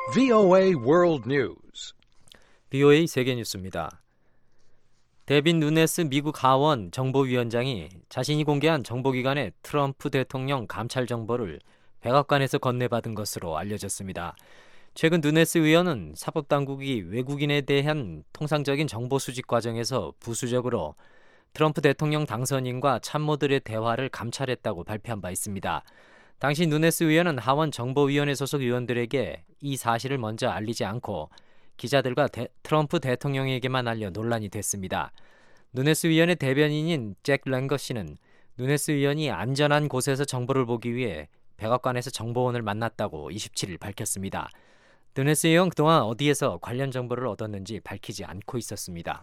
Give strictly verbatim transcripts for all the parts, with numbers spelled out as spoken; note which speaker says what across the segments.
Speaker 1: 브이오에이 World News.
Speaker 2: 브이오에이 세계뉴스입니다. 데빈 누네스 미국 하원 정보위원장이 자신이 공개한 정보기관의 트럼프 대통령 감찰 정보를 백악관에서 건네받은 것으로 알려졌습니다. 최근 누네스 의원은 사법당국이 외국인에 대한 통상적인 정보 수집 과정에서 부수적으로 트럼프 대통령 당선인과 참모들의 대화를 감찰했다고 발표한 바 있습니다. 당시 누네스 의원은 하원 정보위원회 소속 의원들에게 이 사실을 먼저 알리지 않고 기자들과 대, 트럼프 대통령에게만 알려 논란이 됐습니다. 누네스 의원의 대변인인 잭 랭거 씨는 누네스 의원이 안전한 곳에서 정보를 보기 위해 백악관에서 정보원을 만났다고 이십칠 일 밝혔습니다. 누네스 의원 그동안 어디에서 관련 정보를 얻었는지 밝히지 않고 있었습니다.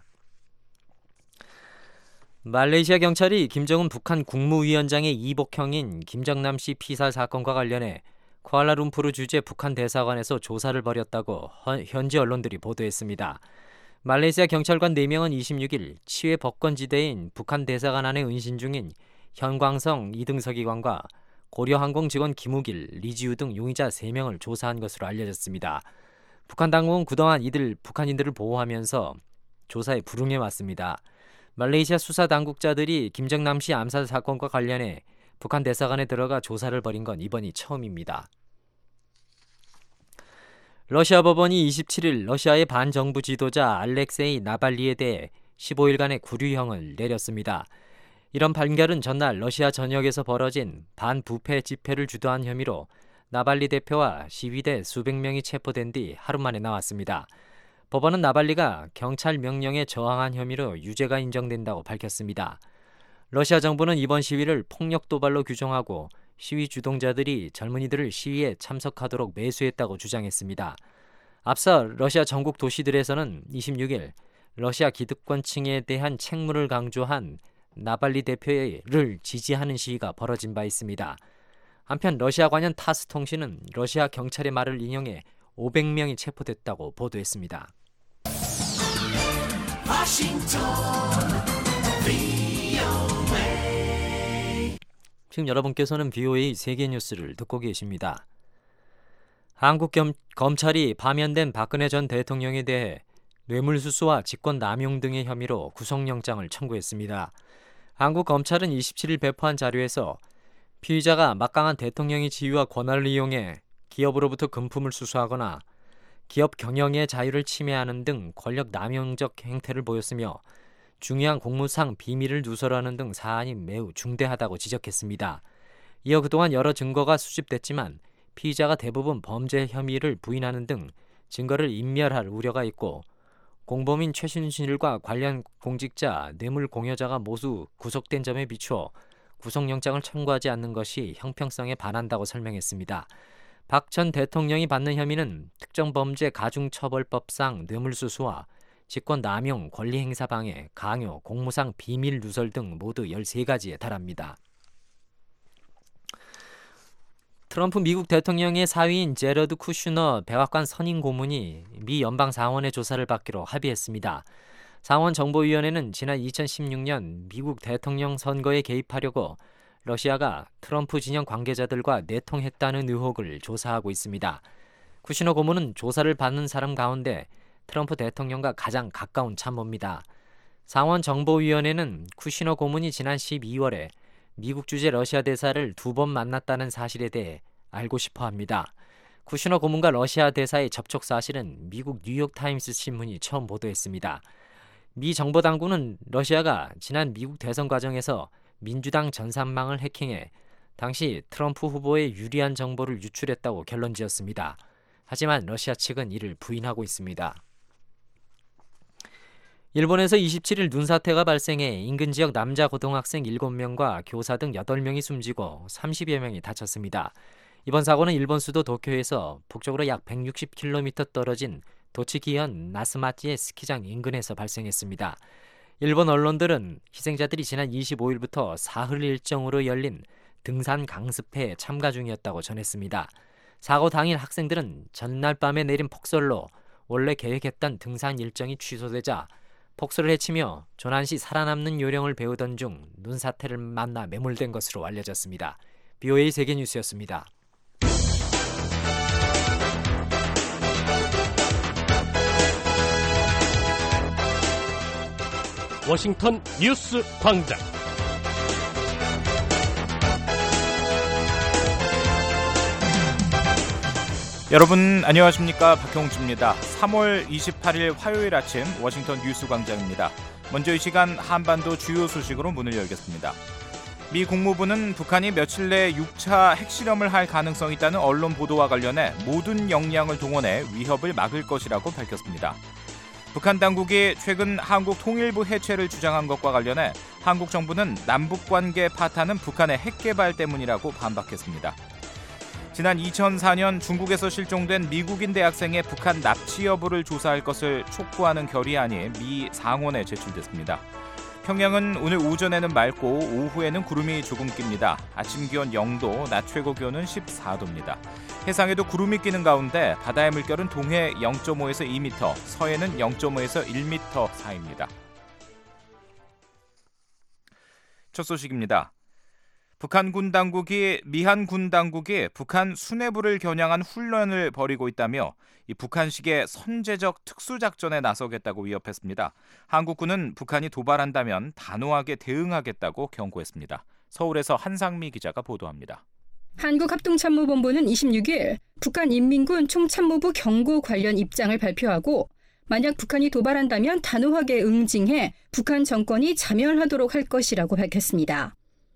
Speaker 2: 말레이시아 경찰이 김정은 북한 국무위원장의 이복형인 김정남 씨 피살 사건과 관련해 쿠알라룸푸르 주재 북한 대사관에서 조사를 벌였다고 현지 언론들이 보도했습니다. 말레이시아 경찰관 네 명은 이십육 일 치외 법권지대인 북한 대사관 안에 은신 중인 현광성 이등서기관과 고려항공 직원 김우길, 리지우 등 용의자 세 명을 조사한 것으로 알려졌습니다. 북한 당국은 그동안 이들 북한인들을 보호하면서 조사에 불응해왔습니다. 말레이시아 수사 당국자들이 김정남 씨 암살 사건과 관련해 북한 대사관에 들어가 조사를 벌인 건 이번이 처음입니다. 러시아 법원이 이십칠 일 러시아의 반정부 지도자 알렉세이 나발리에 대해 십오 일간의 구류형을 내렸습니다. 이런 판결은 전날 러시아 전역에서 벌어진 반부패 집회를 주도한 혐의로 나발리 대표와 시위대 수백 명이 체포된 뒤 하루 만에 나왔습니다. 법원은 나발리가 경찰 명령에 저항한 혐의로 유죄가 인정된다고 밝혔습니다. 러시아 정부는 이번 시위를 폭력 도발로 규정하고 시위 주동자들이 젊은이들을 시위에 참석하도록 매수했다고 주장했습니다. 앞서 러시아 전국 도시들에서는 이십육 일 러시아 기득권층에 대한 책무를 강조한 나발리 대표를 지지하는 시위가 벌어진 바 있습니다. 한편 러시아 관련 타스 통신은 러시아 경찰의 말을 인용해 오백 명이 체포됐다고 보도했습니다. 워싱턴, 브이오에이. 지금 여러분께서는 브이오에이 세계뉴스를 듣고 계십니다. 한국 겸, 검찰이 파면된 박근혜 전 대통령에 대해 뇌물수수와 직권남용 등의 혐의로 구속영장을 청구했습니다. 한국 검찰은 이십칠 일 배포한 자료에서 피의자가 막강한 대통령의 지위와 권한을 이용해 기업으로부터 금품을 수수하거나 기업 경영의 자유를 침해하는 등 권력 남용적 행태를 보였으며 중요한 공무상 비밀을 누설하는 등 사안이 매우 중대하다고 지적했습니다. 이어 그동안 여러 증거가 수집됐지만 피의자가 대부분 범죄 혐의를 부인하는 등 증거를 인멸할 우려가 있고 공범인 최순실과 관련 공직자, 뇌물 공여자가 모두 구속된 점에 비추어 구속영장을 청구하지 않는 것이 형평성에 반한다고 설명했습니다. 박 전 대통령이 받는 혐의는 특정범죄 가중처벌법상 뇌물수수와 직권남용, 권리행사방해, 강요, 공무상 비밀 누설 등 모두 열세 가지에 달합니다. 트럼프 미국 대통령의 사위인 제러드 쿠슈너 백악관 선임 고문이 미 연방상원의 조사를 받기로 합의했습니다. 상원 정보위원회는 지난 이천십육 년 미국 대통령 선거에 개입하려고 러시아가 트럼프 진영 관계자들과 내통했다는 의혹을 조사하고 있습니다. 쿠시너 고문은 조사를 받는 사람 가운데 트럼프 대통령과 가장 가까운 참모입니다. 상원 정보위원회는 쿠시너 고문이 지난 십이월에 미국 주재 러시아 대사를 두 번 만났다는 사실에 대해 알고 싶어합니다. 쿠시너 고문과 러시아 대사의 접촉 사실은 미국 뉴욕타임스 신문이 처음 보도했습니다. 미 정보당국은 러시아가 지난 미국 대선 과정에서 민주당 전산망을 해킹해 당시 트럼프 후보에 유리한 정보를 유출했다고 결론지었습니다. 하지만 러시아 측은 이를 부인하고 있습니다. 일본에서 이십칠 일 눈사태가 발생해 인근 지역 남자 고등학생 일곱 명과 교사 등 여덟 명이 숨지고 삼십여 명이 다쳤습니다. 이번 사고는 일본 수도 도쿄에서 북쪽으로 약 백육십 킬로미터 떨어진 도치기현 나스마치의 스키장 인근에서 발생했습니다. 일본 언론들은 희생자들이 지난 이십오 일부터 사흘 일정으로 열린 등산 강습회에 참가 중이었다고 전했습니다. 사고 당일 학생들은 전날 밤에 내린 폭설로 원래 계획했던 등산 일정이 취소되자 폭설을 헤치며 조난시 살아남는 요령을 배우던 중 눈사태를 만나 매몰된 것으로 알려졌습니다. 브이오에이 세계뉴스였습니다.
Speaker 3: 워싱턴 뉴스 광장.
Speaker 4: 여러분 안녕하십니까? 박형주입니다. 삼월 이십팔일 화요일 아침 워싱턴 뉴스 광장입니다. 먼저 이 시간 한반도 주요 소식으로 문을 열겠습니다. 미 국무부는 북한이 며칠 내에 육 차 핵실험을 할 가능성이 있다는 언론 보도와 관련해 모든 역량을 동원해 위협을 막을 것이라고 밝혔습니다. 북한 당국이 최근 한국 통일부 해체를 주장한 것과 관련해 한국 정부는 남북관계 파탄은 북한의 핵개발 때문이라고 반박했습니다. 지난 이천사년 중국에서 실종된 미국인 대학생의 북한 납치 여부를 조사할 것을 촉구하는 결의안이 미 상원에 제출됐습니다. 평양은 오늘 오전에는 맑고 오후에는 구름이 조금 낍니다. 아침 기온 영도, 낮 최고 기온은 십사도입니다. 해상에도 구름이 끼는 가운데 바다의 물결은 동해 영점오에서 이 미터, 서해는 영점오에서 일 미터 사이입니다. 첫 소식입니다. 북한 군 당국이 미한 군 당국이 북한 수뇌부를 겨냥한 훈련을 벌이고 있다며 이 북한식의 선제적 특수작전에 나서겠다고 위협했습니다. 한국군은 북한이 도발한다면 단호하게 대응하겠다고 경고했습니다. 서울에서 한상미 기자가 보도합니다.
Speaker 5: 한국합동참모본부는 이십육일 북한 인민군 총참모부 경고 관련 입장을 발표하고 만약 북한이 도발한다면 단호하게 응징해 북한 정권이 자멸하도록 할 것이라고 밝혔습니다.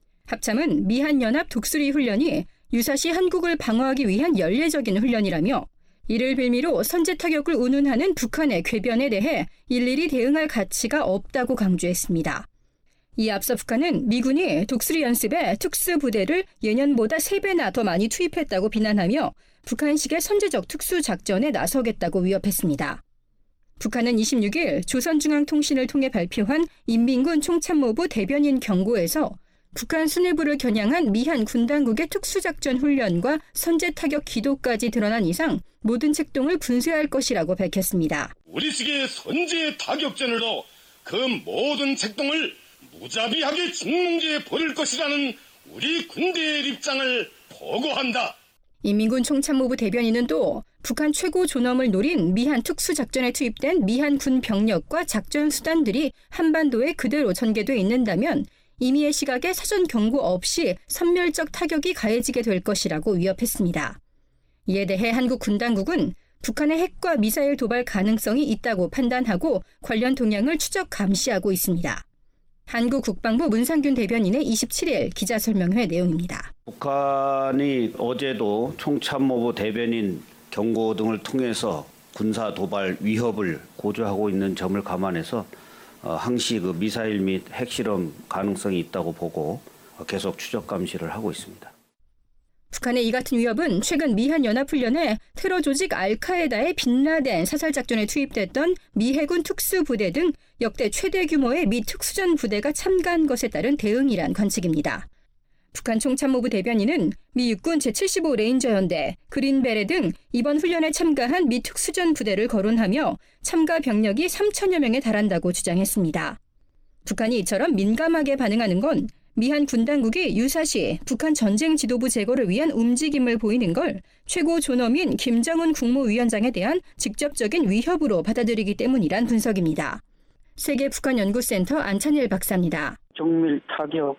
Speaker 5: 합참은 미한연합 독수리 훈련이 유사시 한국을 방어하기 위한 연례적인 훈련이라며 이를 빌미로 선제 타격을 운운하는 북한의 궤변에 대해 일일이 대응할 가치가 없다고 강조했습니다. 이에 앞서 북한은 미군이 독수리 연습에 특수부대를 예년보다 세 배나 더 많이 투입했다고 비난하며 북한식의 선제적 특수작전에 나서겠다고 위협했습니다. 북한은 이십육일 조선중앙통신을 통해 발표한 인민군 총참모부 대변인 경고에서 북한 수뇌부를 겨냥한 미한 군당국의 특수작전 훈련과 선제 타격 기도까지 드러난 이상 모든 책동을 분쇄할 것이라고 밝혔습니다.
Speaker 6: 우리식의 선제 타격전으로 그 모든 책동을 무자비하게 직무지에 버릴 것이라는 우리 군대의 입장을 보고한다.
Speaker 5: 인민군 총참모부 대변인은 또 북한 최고 존엄을 노린 미한 특수작전에 투입된 미한 군 병력과 작전 수단들이 한반도에 그대로 전개돼 있는다면 이미의 시각에 사전 경고 없이 선멸적 타격이 가해지게 될 것이라고 위협했습니다. 이에 대해 한국 군 당국은 북한의 핵과 미사일 도발 가능성이 있다고 판단하고 관련 동향을 추적 감시하고 있습니다. 한국 국방부 문상균 대변인의 이십칠일 기자설명회 내용입니다.
Speaker 7: 북한이 어제도 총참모부 대변인 경고 등을 통해서 군사 도발 위협을 고조하고 있는 점을 감안해서 항시 그 미사일 및 핵실험 가능성이 있다고 보고 계속 추적 감시를 하고 있습니다.
Speaker 5: 북한의 이 같은 위협은 최근 미한연합훈련에 테러 조직 알카에다의 빈라덴 사살작전에 투입됐던 미 해군 특수부대 등 역대 최대 규모의 미 특수전 부대가 참가한 것에 따른 대응이란 관측입니다. 북한 총참모부 대변인은 미 육군 제칠십오 레인저 연대, 그린베레 등 이번 훈련에 참가한 미 특수전 부대를 거론하며 참가 병력이 삼천여 명에 달한다고 주장했습니다. 북한이 이처럼 민감하게 반응하는 건 미한 군 당국이 유사시 북한 전쟁 지도부 제거를 위한 움직임을 보이는 걸 최고 존엄인 김정은 국무위원장에 대한 직접적인 위협으로 받아들이기 때문이란 분석입니다. 세계북한연구센터 안찬일 박사입니다.
Speaker 8: 정밀 타격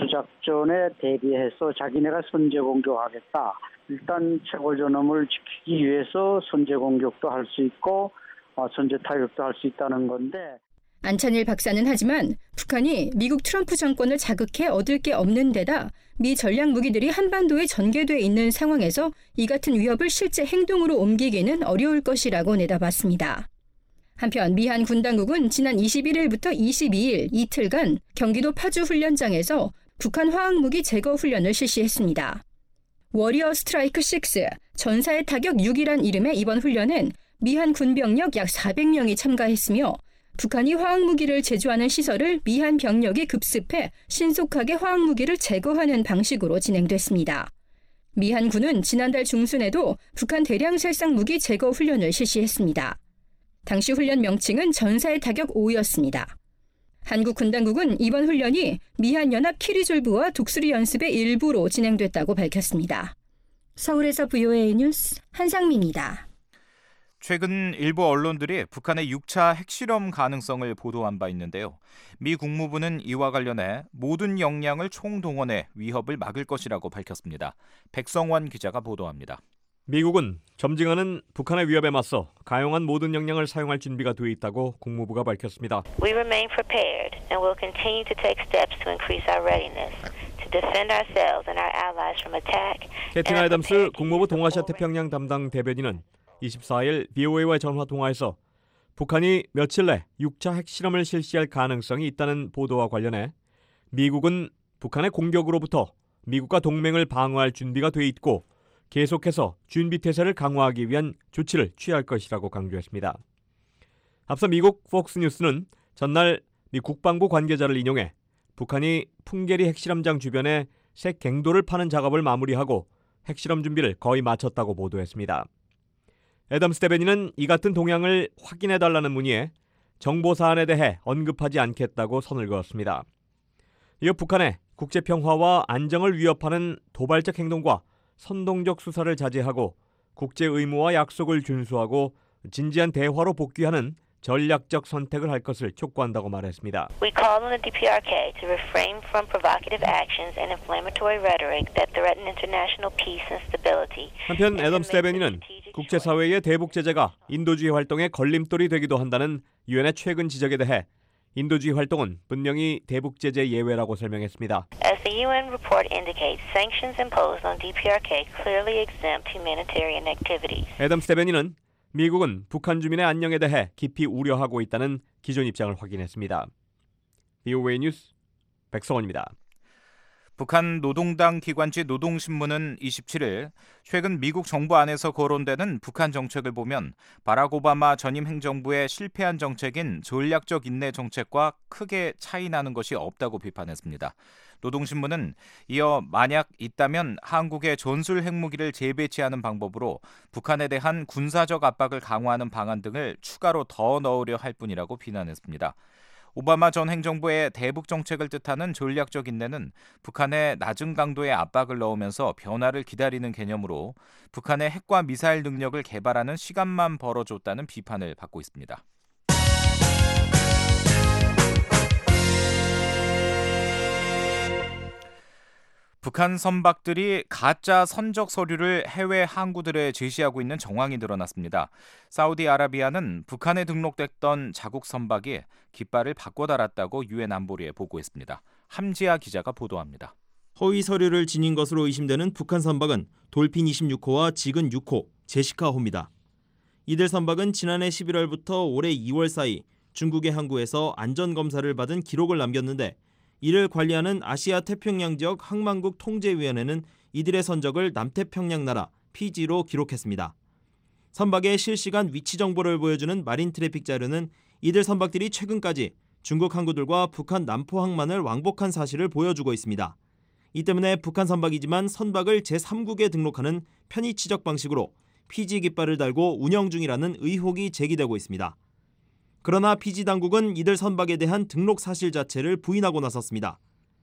Speaker 8: 참수작전에 대비해서 자기네가 선제 공격하겠다. 일단 최고 존엄을 지키기 위해서 선제 공격도 할 수 있고 선제 타격도 할 수 있다는 건데.
Speaker 5: 안찬일 박사는 하지만 북한이 미국 트럼프 정권을 자극해 얻을 게 없는 데다 미 전략 무기들이 한반도에 전개돼 있는 상황에서 이 같은 위협을 실제 행동으로 옮기기는 어려울 것이라고 내다봤습니다. 한편 미한 군 당국은 지난 이십일일부터 이십이일 이틀간 경기도 파주 훈련장에서 북한 화학무기 제거 훈련을 실시했습니다. 워리어 스트라이크 육, 전사의 타격 육이란 이름의 이번 훈련엔 미한 군병력 약 사백 명이 참가했으며 북한이 화학무기를 제조하는 시설을 미한 병력이 급습해 신속하게 화학무기를 제거하는 방식으로 진행됐습니다. 미한 군은 지난달 중순에도 북한 대량 살상 무기 제거 훈련을 실시했습니다. 당시 훈련 명칭은 전사의 타격 오였습니다. 한국 군 당국은 이번 훈련이 미한연합 키리졸브와 독수리 연습의 일부로 진행됐다고 밝혔습니다. 서울에서 브이오에이 뉴스 한상미입니다.
Speaker 4: 최근 일부 언론들이 북한의 육 차 핵실험 가능성을 보도한 바 있는데요. 미 국무부는 이와 관련해 모든 역량을 총동원해 위협을 막을 것이라고 밝혔습니다. 백성원 기자가 보도합니다.
Speaker 9: 미국은 점증하는 북한의 위협에 맞서 가용한 모든 역량을 사용할 준비가 돼 있다고 국무부가 밝혔습니다.
Speaker 10: We remain prepared and will continue to take steps to increase our readiness to defend ourselves and our allies from attack.
Speaker 9: 캐틴 애덤스 국무부 동아시아 태평양 담당 대변인은 이십사일 브이오에이와의 전화 통화에서 북한이 며칠 내 육 차 핵실험을 실시할 가능성이 있다는 보도와 관련해 미국은 북한의 공격으로부터 미국과 동맹을 방어할 준비가 돼 있고 계속해서 준비태세를 강화하기 위한 조치를 취할 것이라고 강조했습니다. 앞서 미국 폭스뉴스는 전날 미 국방부 관계자를 인용해 북한이 풍계리 핵실험장 주변에 새 갱도를 파는 작업을 마무리하고 핵실험 준비를 거의 마쳤다고 보도했습니다. 애덤스 대변인은 이 같은 동향을 확인해달라는 문의에 정보 사안에 대해 언급하지 않겠다고 선을 그었습니다. 이어 북한의 국제평화와 안정을 위협하는 도발적 행동과 선동적 수사를 자제하고 국제 의무와 약속을 준수하고 진지한 대화로 복귀하는 전략적 선택을 할 것을 촉구한다고 말했습니다.
Speaker 10: We call on the 디피아르케이 to refrain from provocative actions and inflammatory rhetoric that threaten international peace and stability.
Speaker 9: 한편 애덤스 대변인은 국제사회의 대북 제재가 인도주의 활동의 걸림돌이 되기도 한다는 유엔의 최근 지적에 대해 인도주의 활동은 분명히 대북 제재 예외라고 설명했습니다.
Speaker 10: As the 유엔 report indicates, sanctions imposed on 디피아르케이 clearly exempt humanitarian activities.
Speaker 9: 애덤스 대변인은 미국은 북한 주민의 안녕에 대해 깊이 우려하고 있다는 기존 입장을 확인했습니다. 브이오에이 뉴스 백성원입니다.
Speaker 4: 북한 노동당 기관지 노동신문은 이십칠일 최근 미국 정부 안에서 거론되는 북한 정책을 보면 바락 오바마 전임 행정부의 실패한 정책인 전략적 인내 정책과 크게 차이 나는 것이 없다고 비판했습니다. 노동신문은 이어 만약 있다면 한국의 전술 핵무기를 재배치하는 방법으로 북한에 대한 군사적 압박을 강화하는 방안 등을 추가로 더 넣으려 할 뿐이라고 비난했습니다. 오바마 전 행정부의 대북 정책을 뜻하는 전략적 인내는 북한의 낮은 강도의 압박을 넣으면서 변화를 기다리는 개념으로 북한의 핵과 미사일 능력을 개발하는 시간만 벌어줬다는 비판을 받고 있습니다. 북한 선박들이 가짜 선적 서류를 해외 항구들에 제시하고 있는 정황이 드러났습니다. 사우디아라비아는 북한에 등록됐던 자국 선박이 깃발을 바꿔 달았다고 유엔 안보리에 보고했습니다. 함지아 기자가 보도합니다.
Speaker 11: 허위 서류를 지닌 것으로 의심되는 북한 선박은 돌핀 이십육호와 지근 육호, 제시카호입니다. 이들 선박은 지난해 십일월부터 올해 이월 사이 중국의 항구에서 안전검사를 받은 기록을 남겼는데 이를 관리하는 아시아 태평양 지역 항만국 통제위원회는 이들의 선적을 남태평양 나라 피지로 기록했습니다. 선박의 실시간 위치 정보를 보여주는 마린 트래픽 자료는 이들 선박들이 최근까지 중국 항구들과 북한 남포 항만을 왕복한 사실을 보여주고 있습니다. 이 때문에 북한 선박이지만 선박을 제삼국에 등록하는 편의 치적 방식으로 피지 깃발을 달고 운영 중이라는 의혹이 제기되고 있습니다. 그러나 피지 당국은 이들 선박에 대한 등록 사실 자체를 부인하고 나섰습니다.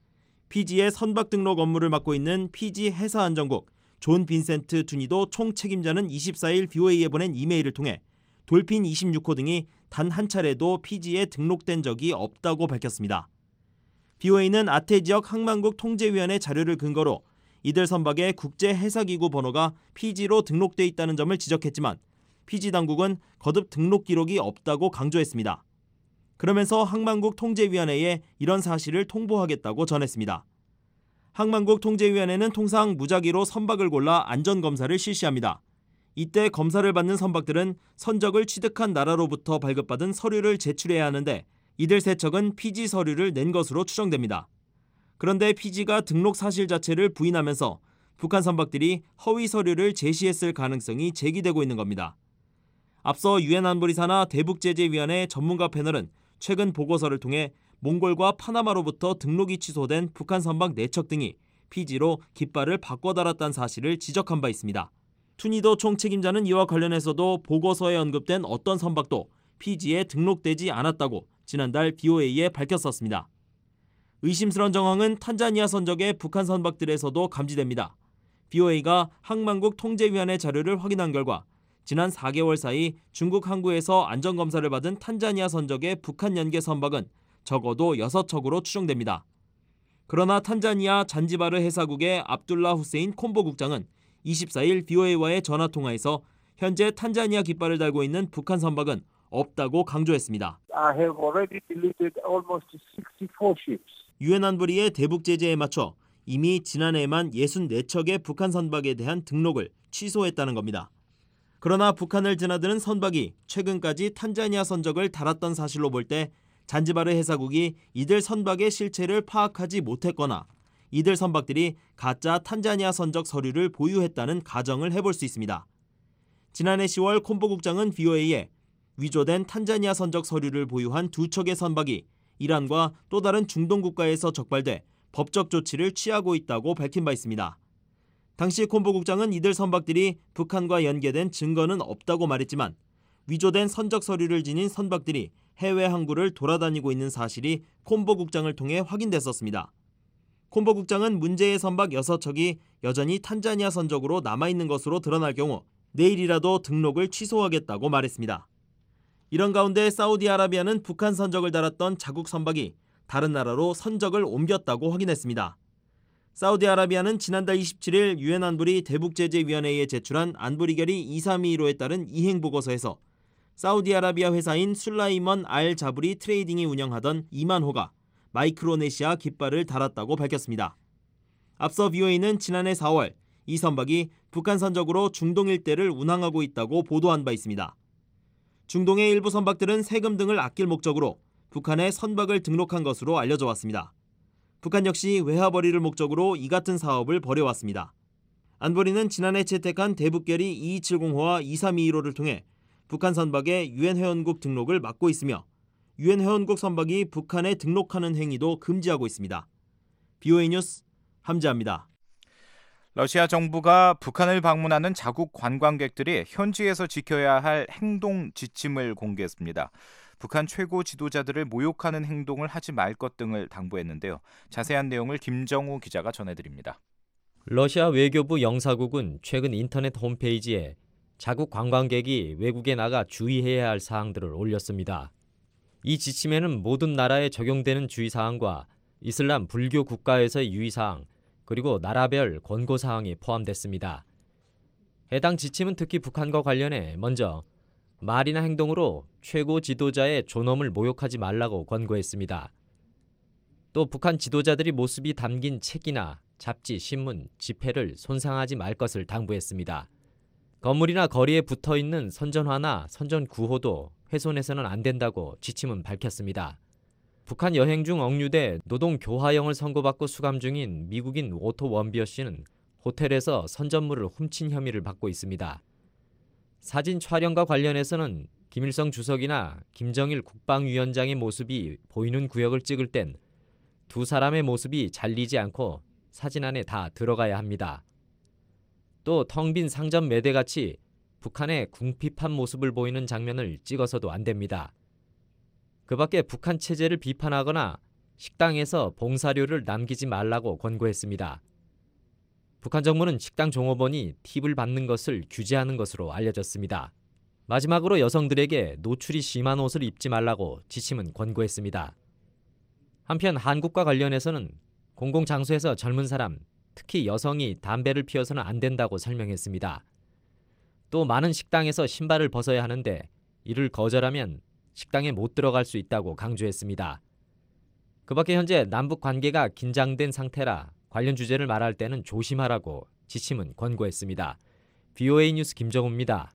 Speaker 11: 피지의 선박 등록 업무를 맡고 있는 피지 해사안전국 존 빈센트 투니도 총책임자는 이십사일 브이오에이에 보낸 이메일을 통해 돌핀 이십육호 등이 단 한 차례도 피지에 등록된 적이 없다고 밝혔습니다. 브이오에이는 아태 지역 항만국 통제위원회 자료를 근거로 이들 선박의 국제해사기구 번호가 피지로 등록돼 있다는 점을 지적했지만 피지 당국은 거듭 등록 기록이 없다고 강조했습니다. 그러면서 항만국 통제위원회에 이런 사실을 통보하겠다고 전했습니다. 항만국 통제위원회는 통상 무작위로 선박을 골라 안전검사를 실시합니다. 이때 검사를 받는 선박들은 선적을 취득한 나라로부터 발급받은 서류를 제출해야 하는데 이들 세 척은 피지 서류를 낸 것으로 추정됩니다. 그런데 피지가 등록 사실 자체를 부인하면서 북한 선박들이 허위 서류를 제시했을 가능성이 제기되고 있는 겁니다. 앞서 유엔 안보리사나 대북제재위원회 전문가 패널은 최근 보고서를 통해 몽골과 파나마로부터 등록이 취소된 북한 선박 네 척 등이 피지로 깃발을 바꿔 달았다는 사실을 지적한 바 있습니다. 투니도 총책임자는 이와 관련해서도 보고서에 언급된 어떤 선박도 피지에 등록되지 않았다고 지난달 브이오에이에 밝혔었습니다. 의심스러운 정황은 탄자니아 선적의 북한 선박들에서도 감지됩니다. 브이오에이가 항만국 통제위원회 자료를 확인한 결과 지난 사 개월 사이 중국 항구에서 안전검사를 받은 탄자니아 선적의 북한 연계 선박은 적어도 여섯 척으로 추정됩니다. 그러나 탄자니아 잔지바르 해사국의 압둘라 후세인 콤보 국장은 이십사 일 브이오에이와의 전화통화에서 현재 탄자니아 깃발을 달고 있는 북한 선박은 없다고 강조했습니다.
Speaker 12: I have already deleted almost sixty-four ships.
Speaker 11: 유엔 안보리의 대북 제재에 맞춰 이미 지난해에만 육십사 척의 북한 선박에 대한 등록을 취소했다는 겁니다. 그러나 북한을 드나드는 선박이 최근까지 탄자니아 선적을 달았던 사실로 볼 때 잔지바르 해사국이 이들 선박의 실체를 파악하지 못했거나 이들 선박들이 가짜 탄자니아 선적 서류를 보유했다는 가정을 해볼 수 있습니다. 지난해 시월 콤보 국장은 브이오에이에 위조된 탄자니아 선적 서류를 보유한 두 척의 선박이 이란과 또 다른 중동 국가에서 적발돼 법적 조치를 취하고 있다고 밝힌 바 있습니다. 당시 콤보 국장은 이들 선박들이 북한과 연계된 증거는 없다고 말했지만 위조된 선적 서류를 지닌 선박들이 해외 항구를 돌아다니고 있는 사실이 콤보 국장을 통해 확인됐었습니다. 콤보 국장은 문제의 선박 여섯 척이 여전히 탄자니아 선적으로 남아있는 것으로 드러날 경우 내일이라도 등록을 취소하겠다고 말했습니다. 이런 가운데 사우디아라비아는 북한 선적을 달았던 자국 선박이 다른 나라로 선적을 옮겼다고 확인했습니다. 사우디아라비아는 지난달 이십칠 일 유엔 안보리 대북제재위원회에 제출한 안보리 결의 이삼이일오에 따른 이행 보고서에서 사우디아라비아 회사인 술라이먼 알 자브리 트레이딩이 운영하던 이만 호가 마이크로네시아 깃발을 달았다고 밝혔습니다. 앞서 브이오에이는 지난해 사월 이 선박이 북한 선적으로 중동 일대를 운항하고 있다고 보도한 바 있습니다. 중동의 일부 선박들은 세금 등을 아낄 목적으로 북한에 선박을 등록한 것으로 알려져 왔습니다. 북한 역시 외화벌이를 목적으로 이 같은 사업을 벌여왔습니다. 안보리는 지난해 채택한 대북결의 이이칠공 호와 이삼이일오를 통해 북한 선박의 유엔 회원국 등록을 막고 있으며 유엔 회원국 선박이 북한에 등록하는 행위도 금지하고 있습니다. 브이오에이 뉴스 함지아입니다.
Speaker 4: 러시아 정부가 북한을 방문하는 자국 관광객들이 현지에서 지켜야 할 행동 지침을 공개했습니다. 북한 최고 지도자들을 모욕하는 행동을 하지 말 것 등을 당부했는데요. 자세한 내용을 김정우 기자가 전해드립니다.
Speaker 2: 러시아 외교부 영사국은 최근 인터넷 홈페이지에 자국 관광객이 외국에 나가 주의해야 할 사항들을 올렸습니다. 이 지침에는 모든 나라에 적용되는 주의사항과 이슬람 불교 국가에서의 유의사항, 그리고 나라별 권고사항이 포함됐습니다. 해당 지침은 특히 북한과 관련해 먼저 말이나 행동으로 최고 지도자의 존엄을 모욕하지 말라고 권고했습니다. 또 북한 지도자들이 모습이 담긴 책이나 잡지, 신문, 지폐를 손상하지 말 것을 당부했습니다. 건물이나 거리에 붙어있는 선전화나 선전구호도 훼손해서는 안 된다고 지침은 밝혔습니다. 북한 여행 중 억류돼 노동교화형을 선고받고 수감 중인 미국인 오토 원비어 씨는 호텔에서 선전물을 훔친 혐의를 받고 있습니다. 사진 촬영과 관련해서는 김일성 주석이나 김정일 국방위원장의 모습이 보이는 구역을 찍을 땐 두 사람의 모습이 잘리지 않고 사진 안에 다 들어가야 합니다. 또 텅 빈 상점 매대같이 북한의 궁핍한 모습을 보이는 장면을 찍어서도 안 됩니다. 그 밖에 북한 체제를 비판하거나 식당에서 봉사료를 남기지 말라고 권고했습니다. 북한 정부는 식당 종업원이 팁을 받는 것을 규제하는 것으로 알려졌습니다. 마지막으로 여성들에게 노출이 심한 옷을 입지 말라고 지침은 권고했습니다. 한편 한국과 관련해서는 공공장소에서 젊은 사람, 특히 여성이 담배를 피워서는 안 된다고 설명했습니다. 또 많은 식당에서 신발을 벗어야 하는데 이를 거절하면 식당에 못 들어갈 수 있다고 강조했습니다. 그 밖에 현재 남북 관계가 긴장된 상태라 관련 주제를 말할 때는 조심하라고 지침은 권고했습니다. 브이오에이 뉴스 김정우입니다.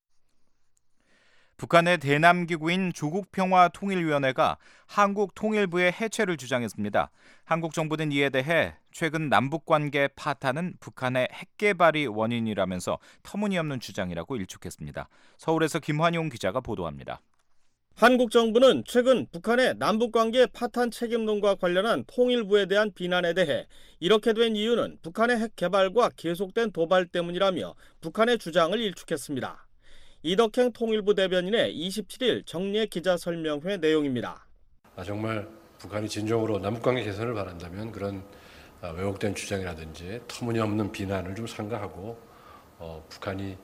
Speaker 4: 북한의 대남기구인 조국평화통일위원회가 한국 통일부의 해체를 주장했습니다. 한국 정부는 이에 대해 최근 남북관계 파탄은 북한의 핵개발이 원인이라면서 터무니없는 주장이라고 일축했습니다. 서울에서 김환용 기자가 보도합니다.
Speaker 13: 한국 정부는 최근 북한의 남북관계 파탄 책임론과 관련한 통일부에 대한 비난에 대해 이렇게 된 이유는 북한의 핵 개발과 계속된 도발 때문이라며 북한의 주장을 일축했습니다. 이덕행 통일부 대변인의 이십칠 일 정례 기자설명회 내용입니다.
Speaker 14: 아, 정말 북한이 진정으로 남북관계 개선을 바란다면 그런 왜곡된 주장이라든지 터무니없는 비난을 좀 삼가하고 어, 북한이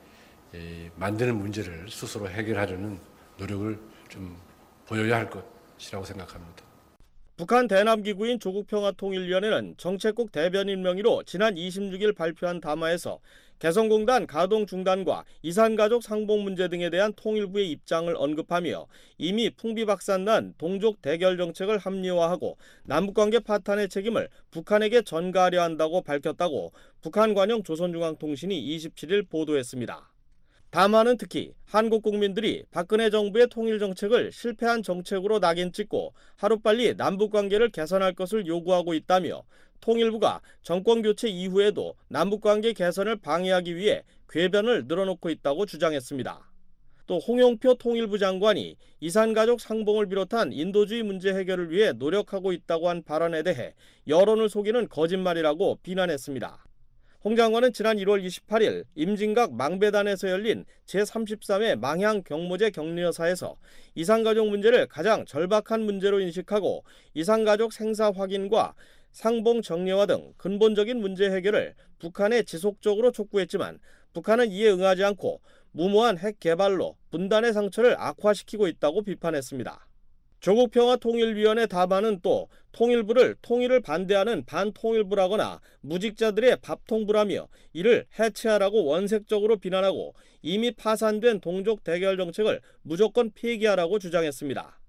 Speaker 14: 만드는 문제를 스스로 해결하려는 노력을 좀 보여야 할 것이라고 생각합니다.
Speaker 13: 북한 대남기구인 조국평화통일위원회는 정책국 대변인 명의로 지난 이십육 일 발표한 담화에서 개성공단 가동 중단과 이산가족 상봉 문제 등에 대한 통일부의 입장을 언급하며 이미 풍비박산난 동족 대결 정책을 합리화하고 남북관계 파탄의 책임을 북한에게 전가하려 한다고 밝혔다고 북한 관영 조선중앙통신이 이십칠 일 보도했습니다. 담화는 특히 한국 국민들이 박근혜 정부의 통일 정책을 실패한 정책으로 낙인 찍고 하루빨리 남북관계를 개선할 것을 요구하고 있다며 통일부가 정권교체 이후에도 남북관계 개선을 방해하기 위해 궤변을 늘어놓고 있다고 주장했습니다. 또 홍영표 통일부 장관이 이산가족 상봉을 비롯한 인도주의 문제 해결을 위해 노력하고 있다고 한 발언에 대해 여론을 속이는 거짓말이라고 비난했습니다. 홍 장관은 지난 일월 이십팔 일 임진각 망배단에서 열린 제삼십삼 회 망향 경모제 격려사에서 이산가족 문제를 가장 절박한 문제로 인식하고 이산가족 생사 확인과 상봉 정례화 등 근본적인 문제 해결을 북한에 지속적으로 촉구했지만 북한은 이에 응하지 않고 무모한 핵 개발로 분단의 상처를 악화시키고 있다고 비판했습니다. 조국평화통일위원회 담화는 또 통일부를 통일을 반대하는 반통일부라거나 무직자들의 밥통부라며 이를 해체하라고 원색적으로 비난하고 이미 파산된 동족 대결 정책을 무조건 폐기하라고 주장했습니다.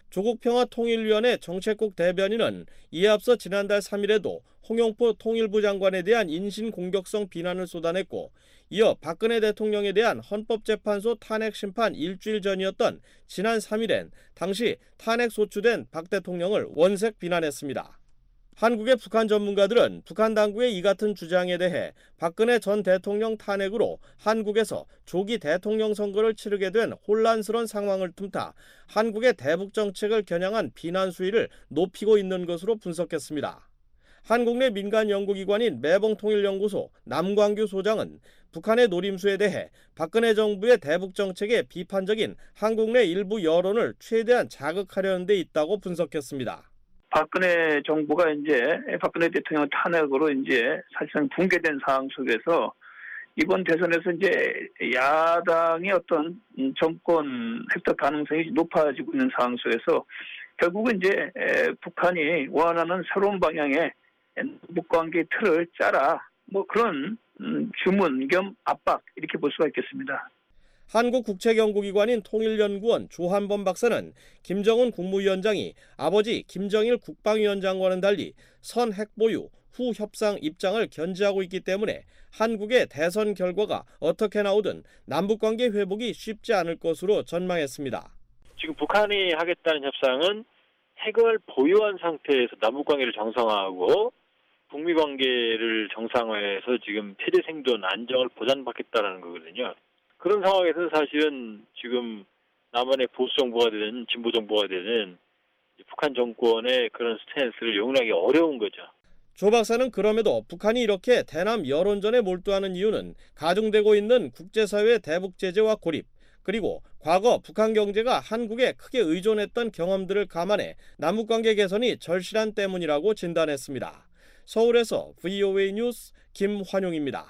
Speaker 13: 조국평화통일위원회 정책국 대변인은 이에 앞서 지난달 삼 일에도 홍영표 통일부 장관에 대한 인신공격성 비난을 쏟아냈고 이어 박근혜 대통령에 대한 헌법재판소 탄핵심판 일주일 전이었던 지난 삼 일엔 당시 탄핵 소추된 박 대통령을 원색 비난했습니다. 한국의 북한 전문가들은 북한 당국의 이 같은 주장에 대해 박근혜 전 대통령 탄핵으로 한국에서 조기 대통령 선거를 치르게 된 혼란스러운 상황을 틈타 한국의 대북 정책을 겨냥한 비난 수위를 높이고 있는 것으로 분석했습니다. 한국 내 민간 연구기관인 매봉통일연구소 남광규 소장은 북한의 노림수에 대해 박근혜 정부의 대북 정책에 비판적인 한국 내 일부 여론을 최대한 자극하려는 데 있다고 분석했습니다.
Speaker 15: 박근혜 정부가 이제 박근혜 대통령 탄핵으로 이제 사실상 붕괴된 상황 속에서 이번 대선에서 이제 야당의 어떤 정권 획득 가능성이 높아지고 있는 상황 속에서 결국은 이제 북한이 원하는 새로운 방향의 남북관계 틀을 짜라 뭐 그런 주문 겸 압박 이렇게 볼 수가 있겠습니다.
Speaker 13: 한국국책연구기관인 통일연구원 조한범 박사는 김정은 국무위원장이 아버지 김정일 국방위원장과는 달리 선 핵보유 후 협상 입장을 견지하고 있기 때문에 한국의 대선 결과가 어떻게 나오든 남북관계 회복이 쉽지 않을 것으로 전망했습니다.
Speaker 16: 지금 북한이 하겠다는 협상은 핵을 보유한 상태에서 남북관계를 정상화하고 북미 관계를 정상화해서 지금 최대 생존 안정을 보장받겠다라는 거거든요. 그런 상황에서 사실은 지금 남한의 보수 정부가 되든 진보 정부가 되든 북한 정권의 그런 스탠스를 용납하기 어려운 거죠.
Speaker 13: 조 박사는 그럼에도 북한이 이렇게 대남 여론전에 몰두하는 이유는 가중되고 있는 국제사회 대북 제재와 고립, 그리고 과거 북한 경제가 한국에 크게 의존했던 경험들을 감안해 남북관계 개선이 절실한 때문이라고 진단했습니다. 서울에서 브이오에이 뉴스 김환용입니다.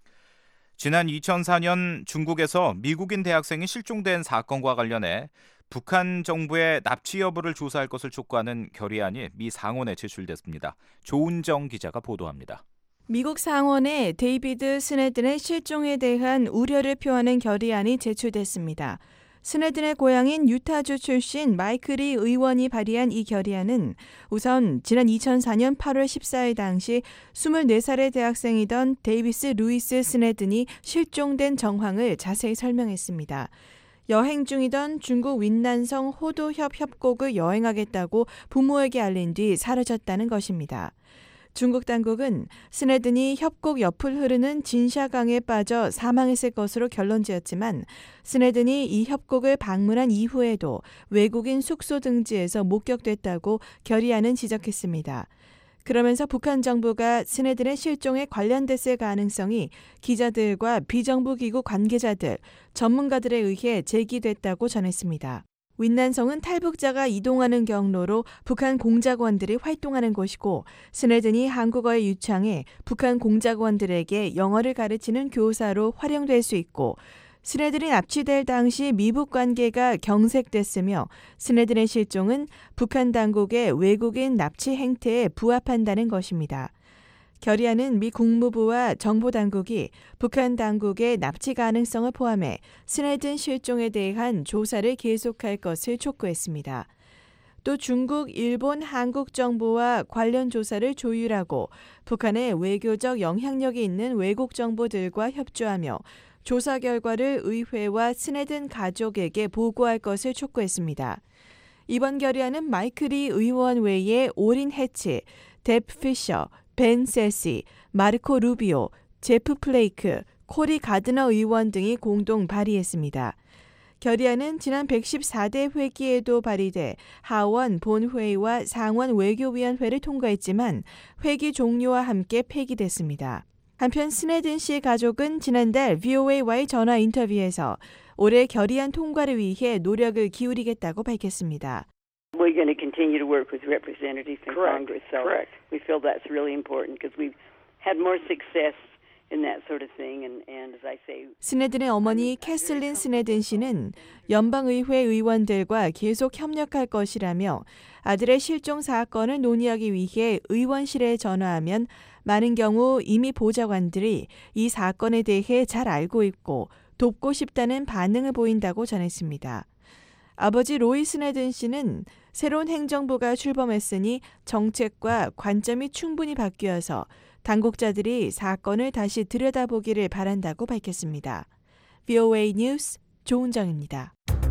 Speaker 4: 지난 이천사 년 중국에서 미국인 대학생이 실종된 사건과 관련해 북한 정부의 납치 여부를 조사할 것을 촉구하는 결의안이 미 상원에 제출됐습니다. 조은정 기자가 보도합니다.
Speaker 17: 미국 상원에 데이비드 스네든의 실종에 대한 우려를 표하는 결의안이 제출됐습니다. 스네든의 고향인 유타주 출신 마이클 리 의원이 발의한 이 결의안은 우선 지난 이천사 년 팔월 십사일 당시 스물네 살의 대학생이던 데이비스 루이스 스네든이 실종된 정황을 자세히 설명했습니다. 여행 중이던 중국 윈난성 호도협 협곡을 여행하겠다고 부모에게 알린 뒤 사라졌다는 것입니다. 중국 당국은 스네든이 협곡 옆을 흐르는 진샤강에 빠져 사망했을 것으로 결론지었지만 스네든이 이 협곡을 방문한 이후에도 외국인 숙소 등지에서 목격됐다고 결의안은 지적했습니다. 그러면서 북한 정부가 스네든의 실종에 관련됐을 가능성이 기자들과 비정부기구 관계자들, 전문가들에 의해 제기됐다고 전했습니다. 윈난성은 탈북자가 이동하는 경로로 북한 공작원들이 활동하는 곳이고 스네든이 한국어에 유창해 북한 공작원들에게 영어를 가르치는 교사로 활용될 수 있고 스네든이 납치될 당시 미북 관계가 경색됐으며 스네든의 실종은 북한 당국의 외국인 납치 행태에 부합한다는 것입니다. 결의안은 미 국무부와 정보 당국이 북한 당국의 납치 가능성을 포함해 스네든 실종에 대한 조사를 계속할 것을 촉구했습니다. 또 중국, 일본, 한국 정부와 관련 조사를 조율하고 북한의 외교적 영향력이 있는 외국 정보들과 협조하며 조사 결과를 의회와 스네든 가족에게 보고할 것을 촉구했습니다. 이번 결의안은 마이클 리 의원 외에 오린 해치, 뎁 피셔, 벤 세시, 마르코 루비오, 제프 플레이크, 코리 가드너 의원 등이 공동 발의했습니다. 결의안은 지난 백십사 대 회기에도 발의돼 하원 본회의와 상원 외교위원회를 통과했지만 회기 종료와 함께 폐기됐습니다. 한편 스네든 씨 가족은 지난달 브이오에이와의 전화 인터뷰에서 올해 결의안 통과를 위해 노력을 기울이겠다고 밝혔습니다.
Speaker 18: We're going to continue to work with representatives in
Speaker 19: Correct.
Speaker 18: Congress, so
Speaker 19: Correct.
Speaker 18: we feel that's really important because we've had more success in that sort of thing. And, and as I say,
Speaker 17: 스네든의 어머니 캐슬린 스네든 씨는 연방의회 의원들과 계속 협력할 것이라며 아들의 실종 사건을 논의하기 위해 의원실에 전화하면 많은 경우 이미 보좌관들이 이 사건에 대해 잘 알고 있고 돕고 싶다는 반응을 보인다고 전했습니다. 아버지 로이 스네든 씨는 새로운 행정부가 출범했으니 정책과 관점이 충분히 바뀌어서 당국자들이 사건을 다시 들여다보기를 바란다고 밝혔습니다. 브이오에이 뉴스 조은정입니다.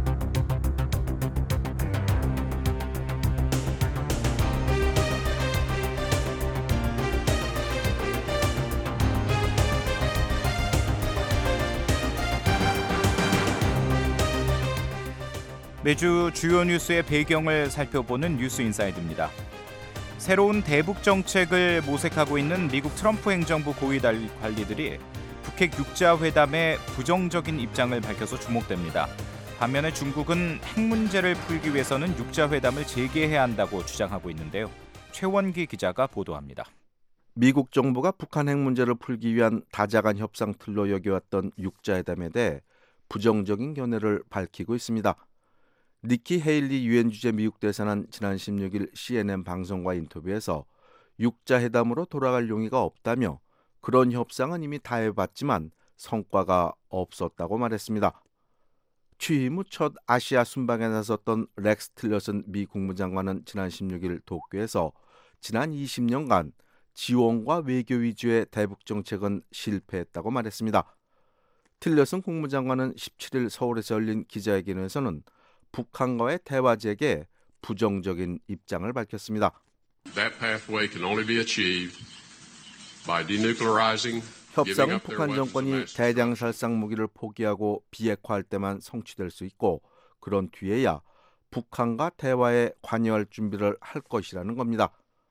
Speaker 4: 매주 주요 뉴스의 배경을 살펴보는 뉴스 인사이드입니다. 새로운 대북 정책을 모색하고 있는 미국 트럼프 행정부 고위 관리들이 북핵 육자 회담에 부정적인 입장을 밝혀서 주목됩니다. 반면에 중국은 핵 문제를 풀기 위해서는 육자 회담을 재개해야 한다고 주장하고 있는데요. 최원기 기자가 보도합니다.
Speaker 20: 미국 정부가 북한 핵 문제를 풀기 위한 다자간 협상 틀로 여겨왔던 육자 회담에 대해 부정적인 견해를 밝히고 있습니다. 니키 헤일리 유엔 주재 미국 대사는 지난 십육 일 씨엔엔 방송과 인터뷰에서 육자 회담으로 돌아갈 용의가 없다며 그런 협상은 이미 다 해봤지만 성과가 없었다고 말했습니다. 취임 후 첫 아시아 순방에 나섰던 렉스 틸러슨 미 국무장관은 지난 십육 일 도쿄에서 지난 이십 년간 지원과 외교 위주의 대북 정책은 실패했다고 말했습니다. 틸러슨 국무장관은 십칠 일 서울에서 열린 기자회견에서는 북한과의 대화 재개에 부정적인 입장을 밝혔습니다.
Speaker 21: That pathway can only be achieved by denuclearizing.
Speaker 20: 협상은 북한 정권이 대량살상 무기를 포기하고 비핵화할 때만 성취될 수 있고 그런 뒤에야 북한과 대화에 관여할 준비를 할 것이라는 겁니다.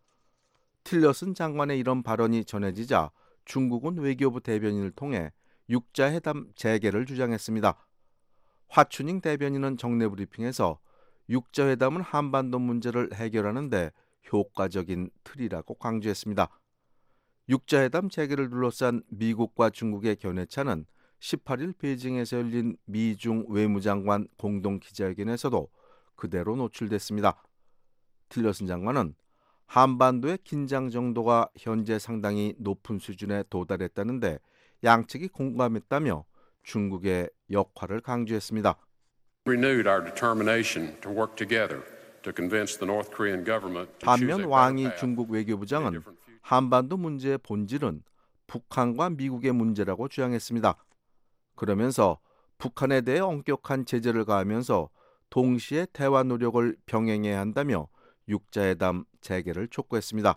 Speaker 20: 틸러슨 장관의 이런 발언이 전해지자 중국은 외교부 대변인을 통해 육자 회담 재개를 주장했습니다. 화춘잉 대변인은 정례 브리핑에서 육자 회담은 한반도 문제를 해결하는 데 효과적인 틀이라고 강조했습니다. 육자 회담 재개를 둘러싼 미국과 중국의 견해차는 십팔 일 베이징에서 열린 미중 외무장관 공동 기자회견에서도 그대로 노출됐습니다. 틸러슨 장관은 한반도의 긴장 정도가 현재 상당히 높은 수준에 도달했다는데 양측이 공감했다며 중국의 역할을 강조했습니다. 반면 왕이 중국 외교부장은 한반도 문제의 본질은 북한과 미국의 문제라고 주장했습니다. 그러면서 북한에 대해 엄격한 제재를 가하면서 동시에 대화 노력을 병행해야 한다며 육자회담 재개를 촉구했습니다.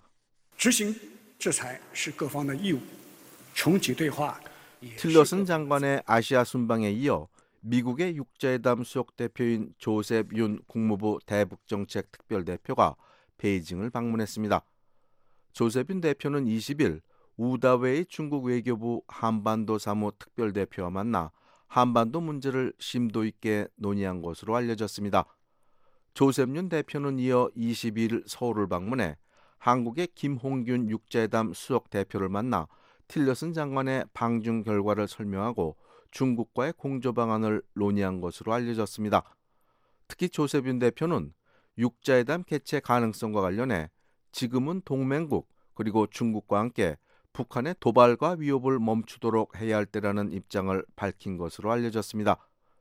Speaker 20: 틸러슨 장관의 아시아 순방에 이어 미국의 육자회담 수석 대표인 조셉 윤 국무부 대북정책 특별대표가 베이징을 방문했습니다. 조셉 윤 대표는 이십 일 우다웨이 중국 외교부 한반도 사무 특별대표와 만나 한반도 문제를 심도 있게 논의한 것으로 알려졌습니다. 조셉 윤 대표는 이어 이십이 일 서울을 방문해 한국의 김홍균 육자회담 수석 대표를 만나 틸러슨 장관의 방중 결과를 설명하고 중국과의 공조 방안을 논의한 것으로 알려졌습니다. 특히 조세빈 대표는 육자회담 개최 가능성과 관련해 지금은 동맹국 그리고 중국과 함께 북한의 도발과 위협을 멈추도록 해야 할 때라는 입장을 밝힌 것으로 알려졌습니다.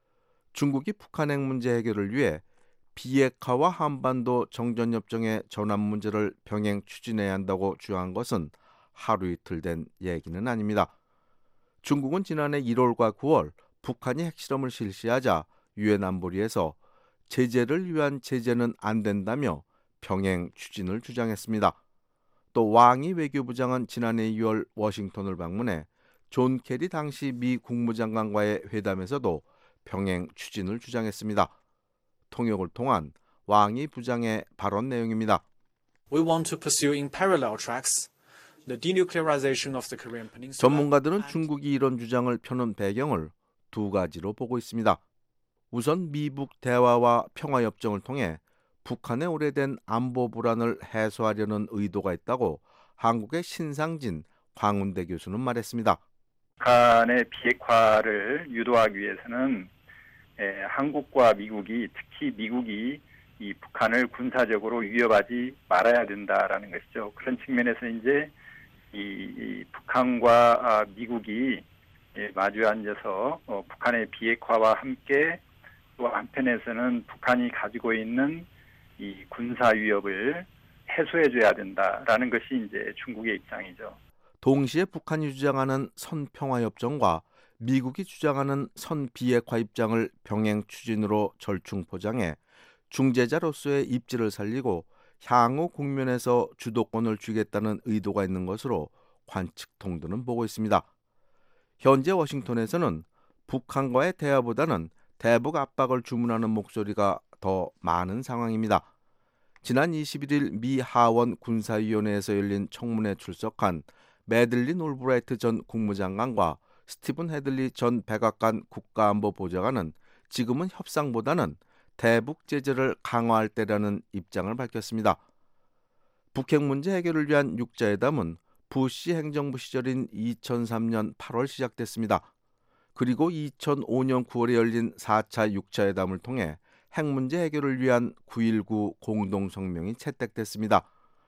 Speaker 20: 중국이 북한 핵 문제 해결을 위해 비핵화와 한반도 정전협정의 전환 문제를 병행 추진해야 한다고 주장한 것은 하루 이틀 된 얘기는 아닙니다. 중국은 지난해 일월과 구월 북한이 핵실험을 실시하자 유엔 안보리에서 제재를 위한 제재는 안 된다며 병행 추진을 주장했습니다. 또 왕이 외교부장은 지난해 이월 워싱턴을 방문해 존 케리 당시 미 국무장관과의 회담에서도 병행 추진을 주장했습니다. 통역을 통한 왕이 부장의 발언 내용입니다.
Speaker 19: We want to pursue in parallel tracks the denuclearization of the Korean Peninsula.
Speaker 20: 전문가들은 중국이 이런 주장을 펴는 배경을 두 가지로 보고 있습니다. 우선 미북 대화와 평화협정을 통해 북한의 오래된 안보 불안을 해소하려는 의도가 있다고 한국의 신상진 광운대 교수는 말했습니다.
Speaker 22: 북한의 비핵화를 유도하기 위해서는 에, 한국과 미국이 특히 미국이 이 북한을 군사적으로 위협하지 말아야 된다라는 것이죠. 그런 측면에서 이제 이, 이 북한과 아, 미국이 예, 마주 앉아서 어, 북한의 비핵화와 함께 또 한편에서는 북한이 가지고 있는 이 군사 위협을 해소해줘야 된다라는 것이 이제 중국의 입장이죠.
Speaker 20: 동시에 북한이 주장하는 선평화협정과 미국이 주장하는 선비핵화 입장을 병행 추진으로 절충포장해 중재자로서의 입지를 살리고 향후 국면에서 주도권을 쥐겠다는 의도가 있는 것으로 관측 통도는 보고 있습니다. 현재 워싱턴에서는 북한과의 대화보다는 대북 압박을 주문하는 목소리가 더 많은 상황입니다. 지난 이십일일 미 하원 군사위원회에서 열린 청문회에 출석한 매들린 올브라이트 전 국무장관과 스티븐 헤들리 전 백악관 국가안보보좌관은 지금은 협상보다는 대북 제재를 강화할 때라는 입장을 밝혔습니다. 북핵 문제 해결을 위한 육자회담은 부시 행정부 시절인 이천삼년 팔월 시작됐습니다. 그리고 이천오년 구월에 열린 사차 육자회담을 통해 핵 문제 해결을 위한 구일구 공동성명이 채택됐습니다.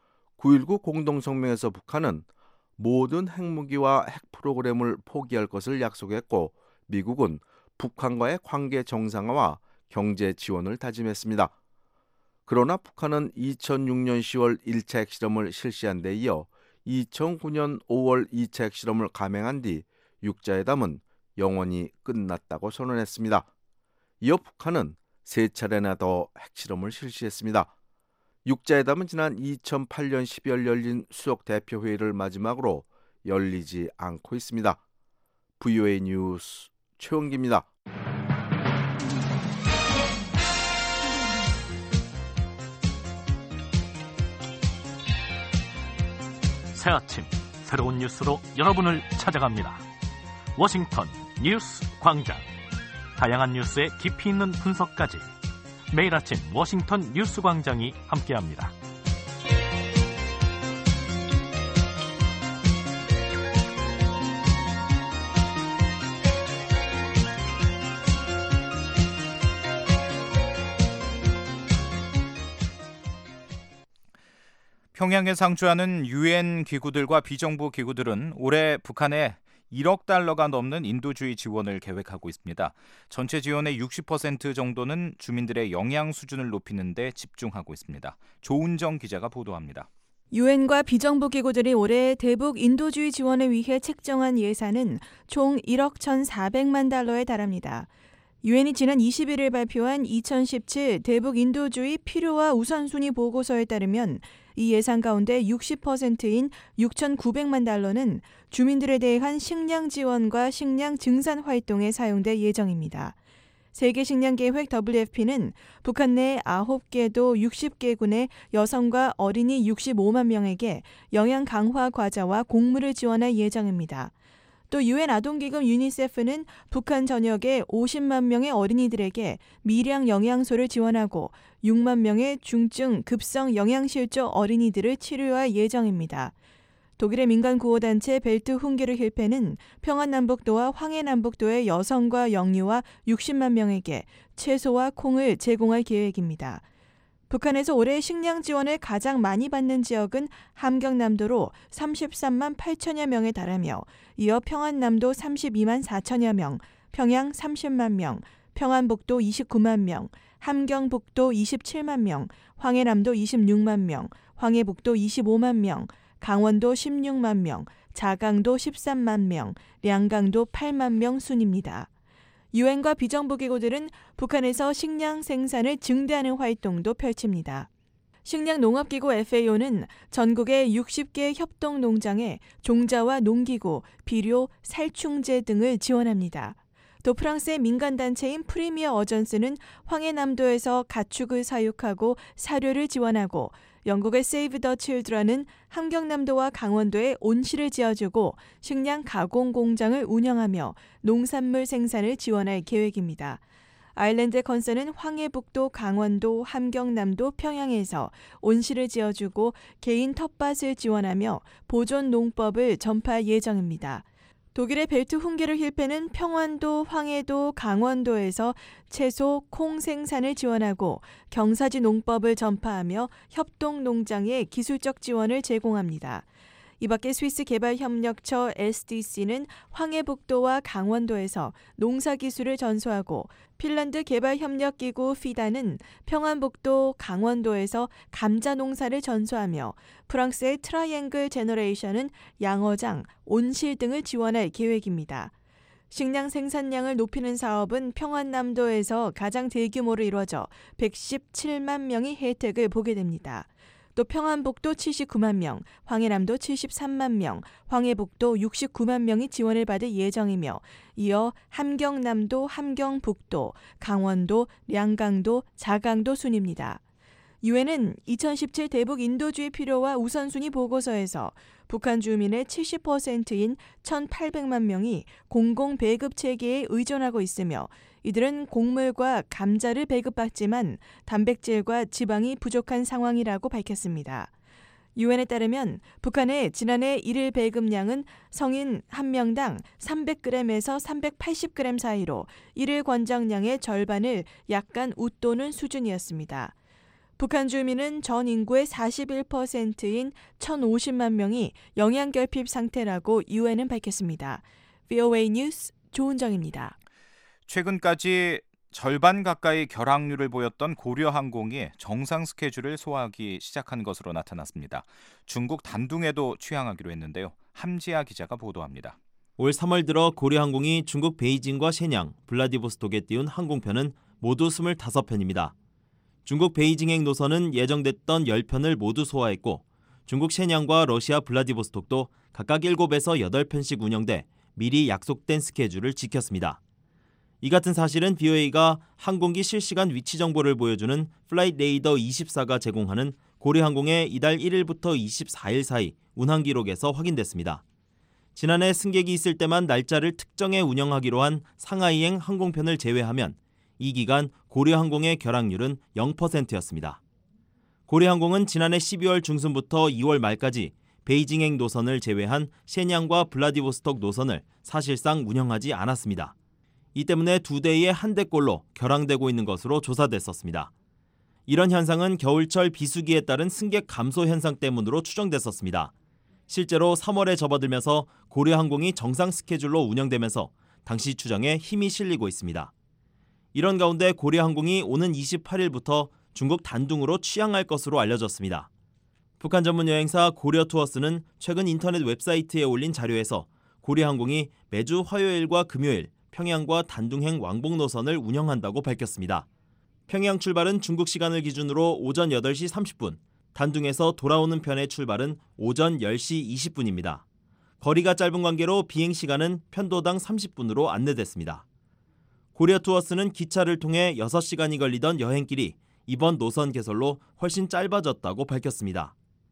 Speaker 20: 구일구 공동성명에서 북한은 모든 핵무기와 핵 프로그램을 포기할 것을 약속했고 미국은 북한과의 관계 정상화와 경제 지원을 다짐했습니다. 그러나 북한은 이천육년 시월 일 차 핵실험을 실시한 데 이어 이천구년 오월 이 차 핵실험을 감행한 뒤 육자회담은 영원히 끝났다고 선언했습니다. 이어 북한은 세 차례나 더 핵실험을 실시했습니다. 육자회담은 지난 이천팔년 십이월 열린 수석 대표회의를 마지막으로 열리지 않고 있습니다. 브이오에이 뉴스 최원기입니다.
Speaker 3: 새 아침 새로운 뉴스로 여러분을 찾아갑니다. 워싱턴 뉴스 광장. 다양한 뉴스의 깊이 있는 분석까지 매일 아침 워싱턴 뉴스 광장이 함께합니다.
Speaker 4: 평양에 상주하는 유엔 기구들과 비정부 기구들은 올해 북한에 일억 달러가 넘는 인도주의 지원을 계획하고 있습니다. 전체 지원의 육십 퍼센트 정도는 주민들의 영양 수준을 높이는 데 집중하고 있습니다. 조은정 기자가 보도합니다.
Speaker 17: 유엔과 비정부 기구들이 올해 대북 인도주의 지원을 위해 책정한 예산은 총 일억 천사백만 달러에 달합니다. 유엔이 지난 이십일일 발표한 이천십칠 대북 인도주의 필요와 우선순위 보고서에 따르면 이 예산 가운데 육십 퍼센트인 육천구백만 달러는 주민들에 대한 식량 지원과 식량 증산 활동에 사용될 예정입니다. 세계식량계획 더블유에프피는 북한 내 아홉 개도 육십 개군의 여성과 어린이 육십오만 명에게 영양 강화 과자와 곡물을 지원할 예정입니다. 또 유엔 아동기금 유니세프는 북한 전역의 오십만 명의 어린이들에게 미량 영양소를 지원하고 육만 명의 중증 급성 영양실조 어린이들을 치료할 예정입니다. 독일의 민간 구호단체 벨트 훈게르 힐페는 평안남북도와 황해남북도의 여성과 영유아 육십만 명에게 채소와 콩을 제공할 계획입니다. 북한에서 올해 식량 지원을 가장 많이 받는 지역은 함경남도로 삼십삼만 팔천여 명에 달하며 이어 평안남도 삼십이만 사천여 명, 평양 삼십만 명, 평안북도 이십구만 명, 함경북도 이십칠만 명, 황해남도 이십육만 명, 황해북도 이십오만 명, 강원도 십육만 명, 자강도 십삼만 명, 량강도 팔만 명 순입니다. 유엔과 비정부기구들은 북한에서 식량 생산을 증대하는 활동도 펼칩니다. 식량농업기구 에프에이오는 전국의 육십 개 협동농장에 종자와 농기구, 비료, 살충제 등을 지원합니다. 또 프랑스의 민간단체인 프리미어 어전스는 황해남도에서 가축을 사육하고 사료를 지원하고 영국의 세이브 더 칠드런은 함경남도와 강원도에 온실을 지어주고 식량 가공 공장을 운영하며 농산물 생산을 지원할 계획입니다. 아일랜드 컨서는 황해북도, 강원도, 함경남도, 평양에서 온실을 지어주고 개인 텃밭을 지원하며 보존 농법을 전파할 예정입니다. 독일의 벨트 훈게르 힐페는 평안도, 황해도, 강원도에서 채소, 콩 생산을 지원하고 경사지 농법을 전파하며 협동농장의 기술적 지원을 제공합니다. 이 밖에 스위스 개발협력처 에스디씨는 황해북도와 강원도에서 농사기술을 전수하고 핀란드 개발협력기구 피다는 평안북도, 강원도에서 감자 농사를 전수하며 프랑스의 트라이앵글 제너레이션은 양어장, 온실 등을 지원할 계획입니다. 식량 생산량을 높이는 사업은 평안남도에서 가장 대규모로 이루어져 백십칠만 명이 혜택을 보게 됩니다. 또 평안북도 칠십구만 명, 황해남도 칠십삼만 명, 황해북도 육십구만 명이 지원을 받을 예정이며 이어 함경남도, 함경북도, 강원도, 량강도, 자강도 순입니다. 유엔은 이천십칠 대북 인도주의 필요와 우선순위 보고서에서 북한 주민의 칠십 퍼센트인 천팔백만 명이 공공 배급 체계에 의존하고 있으며 이들은 곡물과 감자를 배급받지만 단백질과 지방이 부족한 상황이라고 밝혔습니다. 유엔에 따르면 북한의 지난해 일일 배급량은 성인 한 명당 삼백 그램에서 삼백팔십 그램 사이로 일일 권장량의 절반을 약간 웃도는 수준이었습니다. 북한 주민은 전 인구의 사십일 퍼센트인 천오십만 명이 영양결핍 상태라고 유엔은 밝혔습니다. 브이오에이 뉴스 조은정입니다.
Speaker 4: 최근까지 절반 가까이 결항률을 보였던 고려항공이 정상 스케줄을 소화하기 시작한 것으로 나타났습니다. 중국 단둥에도 취항하기로 했는데요. 함지아 기자가 보도합니다.
Speaker 11: 올 삼월 들어 고려항공이 중국 베이징과 shenyang, 블라디보스톡에 띄운 항공편은 모두 이십오 편입니다. 중국 베이징행 노선은 예정됐던 십 편을 모두 소화했고 중국 shenyang과 러시아 블라디보스톡도 각각 일곱에서 여덟 편씩 운영돼 미리 약속된 스케줄을 지켰습니다. 이 같은 사실은 브이오에이가 항공기 실시간 위치 정보를 보여주는 플라이트 레이더 이십사가 제공하는 고려항공의 이달 일일부터 이십사일 사이 운항 기록에서 확인됐습니다. 지난해 승객이 있을 때만 날짜를 특정해 운영하기로 한 상하이행 항공편을 제외하면 이 기간 고려항공의 결항률은 영 퍼센트였습니다. 고려항공은 지난해 십이월 중순부터 이월 말까지 베이징행 노선을 제외한 shenyang과 블라디보스톡 노선을 사실상 운영하지 않았습니다. 이 때문에 두 대의 한 대꼴로 결항되고 있는 것으로 조사됐었습니다. 이런 현상은 겨울철 비수기에 따른 승객 감소 현상 때문으로 추정됐었습니다. 실제로 삼월에 접어들면서 고려항공이 정상 스케줄로 운영되면서 당시 추정에 힘이 실리고 있습니다. 이런 가운데 고려항공이 오는 이십팔일부터 중국 단둥으로 취항할 것으로 알려졌습니다. 북한 전문 여행사 고려투어스는 최근 인터넷 웹사이트에 올린 자료에서 고려항공이 매주 화요일과 금요일 평양과 단둥행 왕복 노선을 운영한다고 밝혔습니다. 평양 출발은 중국 시간을 기준으로 오전 여덟 시 삼십 분, 단둥에서 돌아오는 편의 출발은 오전 열 시 이십 분입니다. 거리가 짧은 관계로 비행 시간은 편도당 삼십 분으로 안내됐습니다. 고려투어스는 기차를 통해 여섯 시간이 걸리던 여행길이 이번 노선 개설로 훨씬 짧아졌다고 밝혔습니다.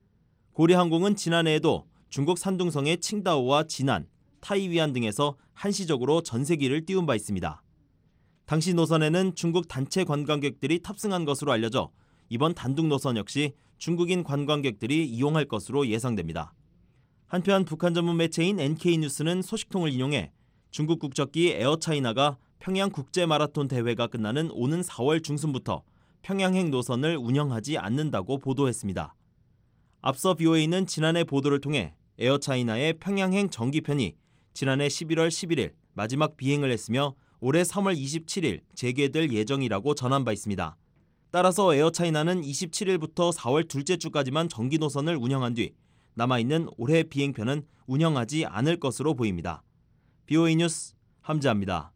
Speaker 11: 고려항공은 지난해에도 중국 산둥성의 칭다오와 지난, 타이위안 등에서 한시적으로 전세기를 띄운 바 있습니다. 당시 노선에는 중국 단체 관광객들이 탑승한 것으로 알려져 이번 단둥 노선 역시 중국인 관광객들이 이용할 것으로 예상됩니다. 한편 북한 전문 매체인 엔케이뉴스는 소식통을 인용해 중국 국적기 에어차이나가 평양 국제 마라톤 대회가 끝나는 오는 사월 중순부터 평양행 노선을 운영하지 않는다고 보도했습니다. 앞서 비오에이는 지난해 보도를 통해 에어차이나의 평양행 정기편이 지난해 십일월 십일일 마지막 비행을 했으며 올해 삼월 이십칠일 재개될 예정이라고 전한 바 있습니다. 따라서 에어차이나는 이십칠일부터 사월 둘째 주까지만 정기 노선을 운영한 뒤 남아있는 올해 비행편은 운영하지 않을 것으로 보입니다. 비오에이 뉴스 함지아입니다.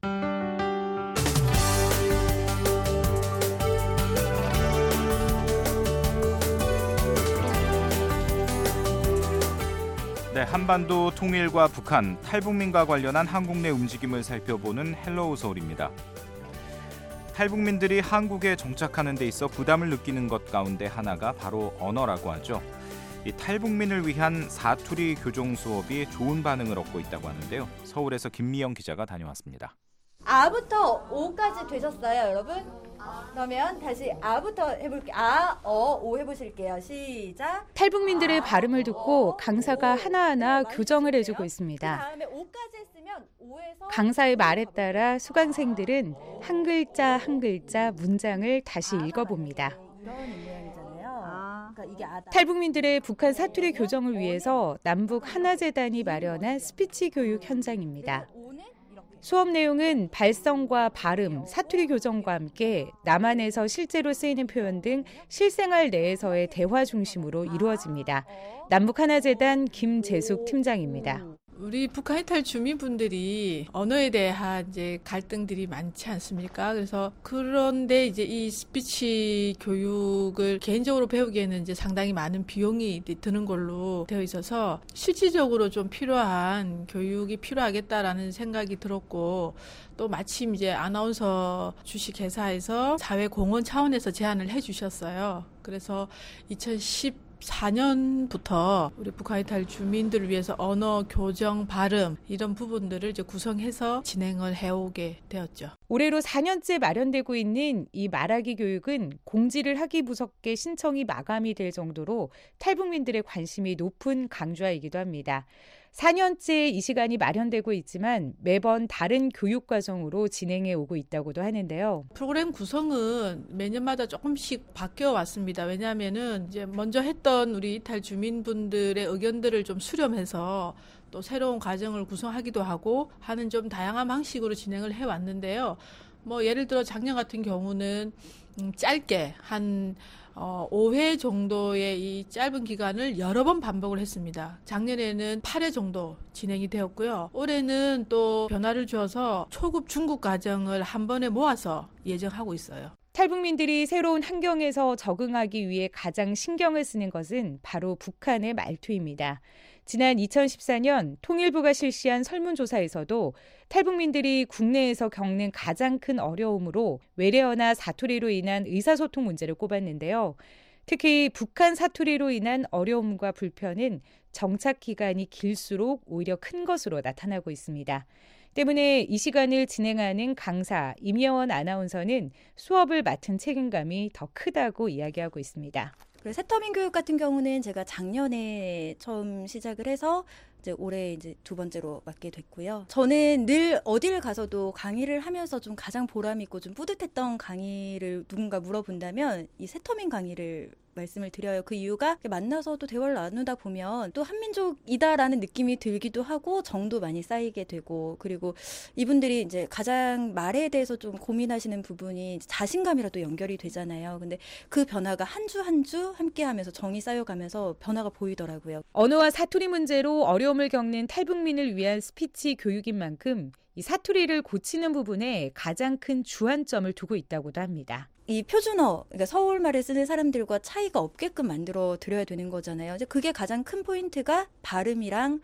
Speaker 4: 네, 한반도 통일과 북한, 탈북민과 관련한 한국 내 움직임을 살펴보는 헬로우 서울입니다. 탈북민들이 한국에 정착하는 데 있어 부담을 느끼는 것 가운데 하나가 바로 언어라고 하죠. 이 탈북민을 위한 사투리 교정 수업이 좋은 반응을 얻고 있다고 하는데요. 서울에서 김미영 기자가 다녀왔습니다.
Speaker 1: 아부터 오까지 되셨어요, 여러분? 그러면 다시 아부터 해볼게요. 아, 어, 오 해보실게요. 시작.
Speaker 6: 탈북민들의 발음을 듣고 강사가 하나하나 교정을 해주고 있습니다.
Speaker 1: 다음에 오까지 했으면 오에서
Speaker 6: 강사의 말에 따라 수강생들은 한 글자 한 글자 문장을 다시 읽어봅니다. 탈북민들의 북한 사투리 교정을 위해서 남북 하나재단이 마련한 스피치 교육 현장입니다. 수업 내용은 발성과 발음, 사투리 교정과 함께 남한에서 실제로 쓰이는 표현 등 실생활 내에서의 대화 중심으로 이루어집니다. 남북하나재단 김재숙 팀장입니다.
Speaker 23: 우리 북한 이탈 주민분들이 언어에 대한 이제 갈등들이 많지 않습니까? 그래서 그런데 이제 이 스피치 교육을 개인적으로 배우기에는 이제 상당히 많은 비용이 드는 걸로 되어 있어서 실질적으로 좀 필요한 교육이 필요하겠다라는 생각이 들었고, 또 마침 이제 아나운서 주식회사에서 사회공헌 차원에서 제안을 해주셨어요. 그래서 이천십사 년부터 우리 북한 이탈 주민들을 위해서 언어, 교정, 발음 이런 부분들을 이제 구성해서 진행을 해오게 되었죠.
Speaker 6: 올해로 사 년째 마련되고 있는 이 말하기 교육은 공지를 하기 무섭게 신청이 마감이 될 정도로 탈북민들의 관심이 높은 강좌이기도 합니다. 사 년째 이 시간이 마련되고 있지만 매번 다른 교육 과정으로 진행해 오고 있다고도 하는데요.
Speaker 23: 프로그램 구성은 매년마다 조금씩 바뀌어 왔습니다. 왜냐하면은 이제 먼저 했던 우리 이탈 주민분들의 의견들을 좀 수렴해서 또 새로운 과정을 구성하기도 하고 하는 좀 다양한 방식으로 진행을 해 왔는데요. 뭐 예를 들어 작년 같은 경우는 음, 짧게 한 어, 오 회 정도의 이 짧은 기간을 여러 번 반복을 했습니다. 작년에는 팔 회 정도 진행이 되었고요. 올해는 또 변화를 주어서 초급, 중급 과정을 한 번에 모아서 예정하고 있어요.
Speaker 6: 탈북민들이 새로운 환경에서 적응하기 위해 가장 신경을 쓰는 것은 바로 북한의 말투입니다. 지난 이천십사 년 통일부가 실시한 설문조사에서도 탈북민들이 국내에서 겪는 가장 큰 어려움으로 외래어나 사투리로 인한 의사소통 문제를 꼽았는데요. 특히 북한 사투리로 인한 어려움과 불편은 정착 기간이 길수록 오히려 큰 것으로 나타나고 있습니다. 때문에 이 시간을 진행하는 강사 임여원 아나운서는 수업을 맡은 책임감이 더 크다고 이야기하고 있습니다.
Speaker 1: 새터민 교육 같은 경우는 제가 작년에 처음 시작을 해서 이제 올해 이제 두 번째로 맡게 됐고요. 저는 늘 어딜 가서도 강의를 하면서 좀 가장 보람 있고 좀 뿌듯했던 강의를 누군가 물어본다면 이 새터민 강의를 말씀을 드려요. 그 이유가 만나서 또 대화를 나누다 보면 또 한민족이다라는 느낌이 들기도 하고 정도 많이 쌓이게 되고, 그리고 이분들이 이제 가장 말에 대해서 좀 고민하시는 부분이 자신감이라도 연결이 되잖아요. 근데 그 변화가 한 주 한 주 함께하면서 정이 쌓여가면서 변화가 보이더라고요.
Speaker 6: 언어와 사투리 문제로 어려움을 겪는 탈북민을 위한 스피치 교육인 만큼 이 사투리를 고치는 부분에 가장 큰 주안점을 두고 있다고도 합니다.
Speaker 1: 이 표준어, 그러니까 서울말을 쓰는 사람들과 차이가 없게끔 만들어 드려야 되는 거잖아요. 이제 그게 가장 큰 포인트가 발음이랑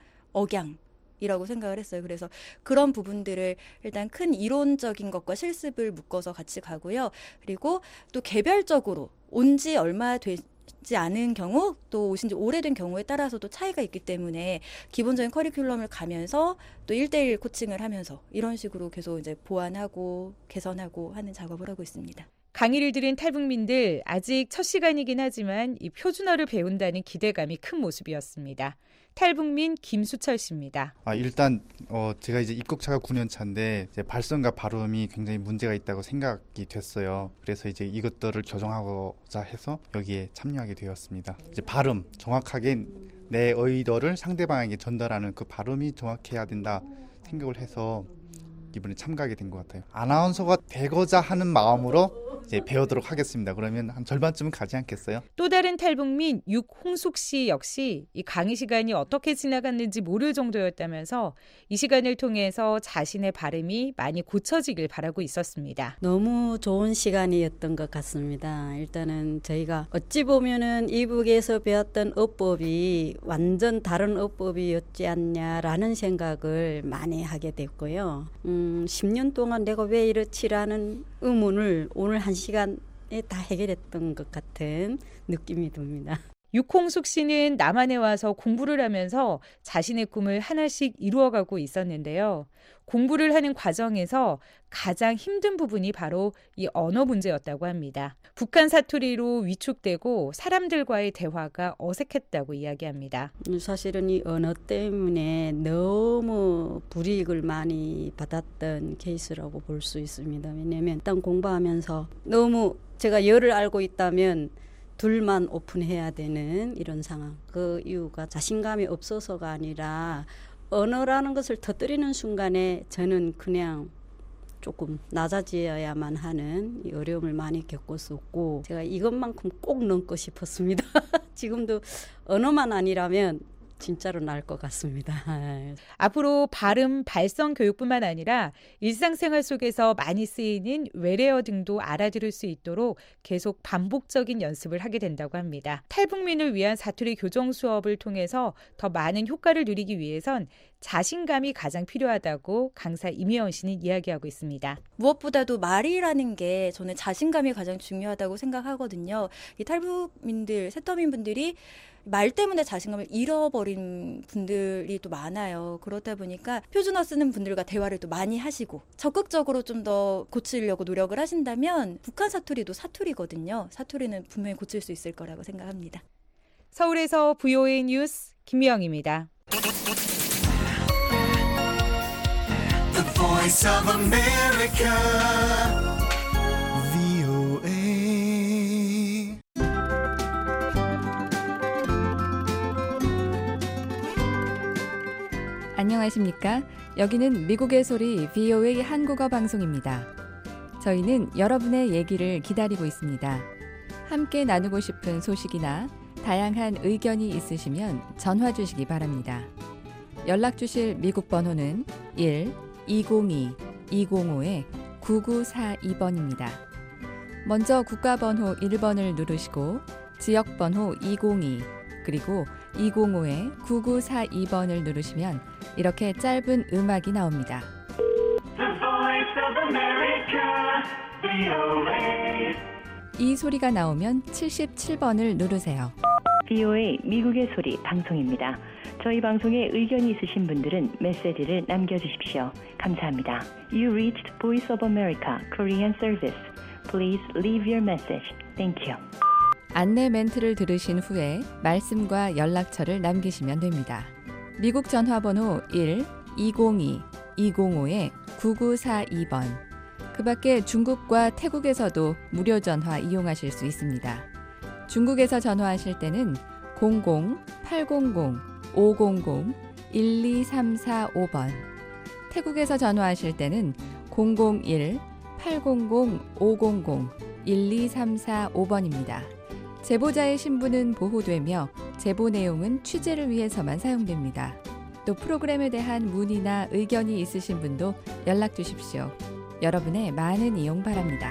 Speaker 1: 억양이라고 생각을 했어요. 그래서 그런 부분들을 일단 큰 이론적인 것과 실습을 묶어서 같이 가고요. 그리고 또 개별적으로 온 지 얼마 되지 않은 경우, 또 오신 지 오래된 경우에 따라서도 차이가 있기 때문에 기본적인 커리큘럼을 가면서 또 일 대일 코칭을 하면서 이런 식으로 계속 이제 보완하고 개선하고 하는 작업을 하고 있습니다.
Speaker 6: 강의를 들은 탈북민들 아직 첫 시간이긴 하지만 이 표준어를 배운다는 기대감이 큰 모습이었습니다. 탈북민 김수철 씨입니다.
Speaker 5: 아, 일단 어, 제가 이제 입국차가 구 년 차인데 이제 발성과 발음이 굉장히 문제가 있다고 생각이 됐어요. 그래서 이제 이것들을 교정하고자 해서 여기에 참여하게 되었습니다. 이제 발음 정확하게 내 의도를 상대방에게 전달하는 그 발음이 정확해야 된다 생각을 해서 이번에 참가하게 된 것 같아요. 아나운서가 되고자 하는 마음으로 이제 배우도록 하겠습니다. 그러면 한 절반쯤은 가지 않겠어요?
Speaker 6: 또 다른 탈북민 육홍숙 씨 역시 이 강의 시간이 어떻게 지나갔는지 모를 정도였다면서 이 시간을 통해서 자신의 발음이 많이 고쳐지길 바라고 있었습니다.
Speaker 7: 너무 좋은 시간이었던 것 같습니다. 일단은 저희가 어찌 보면은 이북에서 배웠던 어법이 완전 다른 어법이었지 않냐라는 생각을 많이 하게 됐고요. 음, 십 년 동안 내가 왜 이렇지라는 의문을 오늘 한 시간에 다 해결했던 것 같은 느낌이 듭니다.
Speaker 6: 육홍숙 씨는 남한에 와서 공부를 하면서 자신의 꿈을 하나씩 이루어가고 있었는데요. 공부를 하는 과정에서 가장 힘든 부분이 바로 이 언어 문제였다고 합니다. 북한 사투리로 위축되고 사람들과의 대화가 어색했다고 이야기합니다.
Speaker 7: 사실은 이 언어 때문에 너무 불이익을 많이 받았던 케이스라고 볼 수 있습니다. 왜냐하면 일단 공부하면서 너무 제가 열을 알고 있다면 둘만 오픈해야 되는 이런 상황. 그 이유가 자신감이 없어서가 아니라 언어라는 것을 터뜨리는 순간에 저는 그냥 조금 낮아져야만 하는 이 어려움을 많이 겪었었고 제가 이것만큼 꼭 넘고 싶었습니다. 지금도 언어만 아니라면 진짜로 나을 것 같습니다.
Speaker 6: 앞으로 발음, 발성 교육뿐만 아니라 일상생활 속에서 많이 쓰이는 외래어 등도 알아들을 수 있도록 계속 반복적인 연습을 하게 된다고 합니다. 탈북민을 위한 사투리 교정 수업을 통해서 더 많은 효과를 누리기 위해선 자신감이 가장 필요하다고 강사 임혜원 씨는 이야기하고 있습니다.
Speaker 1: 무엇보다도 말이라는 게 저는 자신감이 가장 중요하다고 생각하거든요. 이 탈북민들, 새터민분들이 말 때문에 자신감을 잃어버린 분들이 또 많아요. 그렇다 보니까 표준어 쓰는 분들과 대화를 또 많이 하시고 적극적으로 좀 더 고치려고 노력을 하신다면 북한 사투리도 사투리거든요. 사투리는 분명히 고칠 수 있을 거라고 생각합니다.
Speaker 6: 서울에서 브이오에이 뉴스 김미영입니다.
Speaker 8: The Voice of America, 브이오에이.
Speaker 24: 안녕하십니까? 여기는 미국의 소리 브이오에이 한국어 방송입니다. 저희는 여러분의 얘기를 기다리고 있습니다. 함께 나누고 싶은 소식이나 다양한 의견이 있으시면 전화 주시기 바랍니다. 연락 주실 미국 번호는 일 이공이 이공오 구구사이 번입니다. 먼저 국가번호 일 번을 누르시고 지역번호 이공이 그리고 이공오 구구사이 번을 누르시면 이렇게 짧은 음악이 나옵니다.
Speaker 8: The Voice of America, 브이오에이.
Speaker 24: 이 소리가 나오면 칠십칠 번을 누르세요.
Speaker 25: 브이오에이 미국의 소리 방송입니다. 저희 방송에 의견이 있으신 분들은 메시지를 남겨주십시오. 감사합니다. You reached Voice of America Korean Service. Please leave your message. Thank you.
Speaker 24: 안내 멘트를 들으신 후에 말씀과 연락처를 남기시면 됩니다. 미국 전화번호 일 이공이 이공오 구구사이 번. 그 밖에 중국과 태국에서도 무료 전화 이용하실 수 있습니다. 중국에서 전화하실 때는 공공 팔공공 오공공 일이삼사오 번. 태국에서 전화하실 때는 공공일 팔공공 오공공 일이삼사오 번입니다. 제보자의 신분은 보호되며 제보 내용은 취재를 위해서만 사용됩니다. 또 프로그램에 대한 문의나 의견이 있으신 분도 연락 주십시오. 여러분의 많은 이용 바랍니다.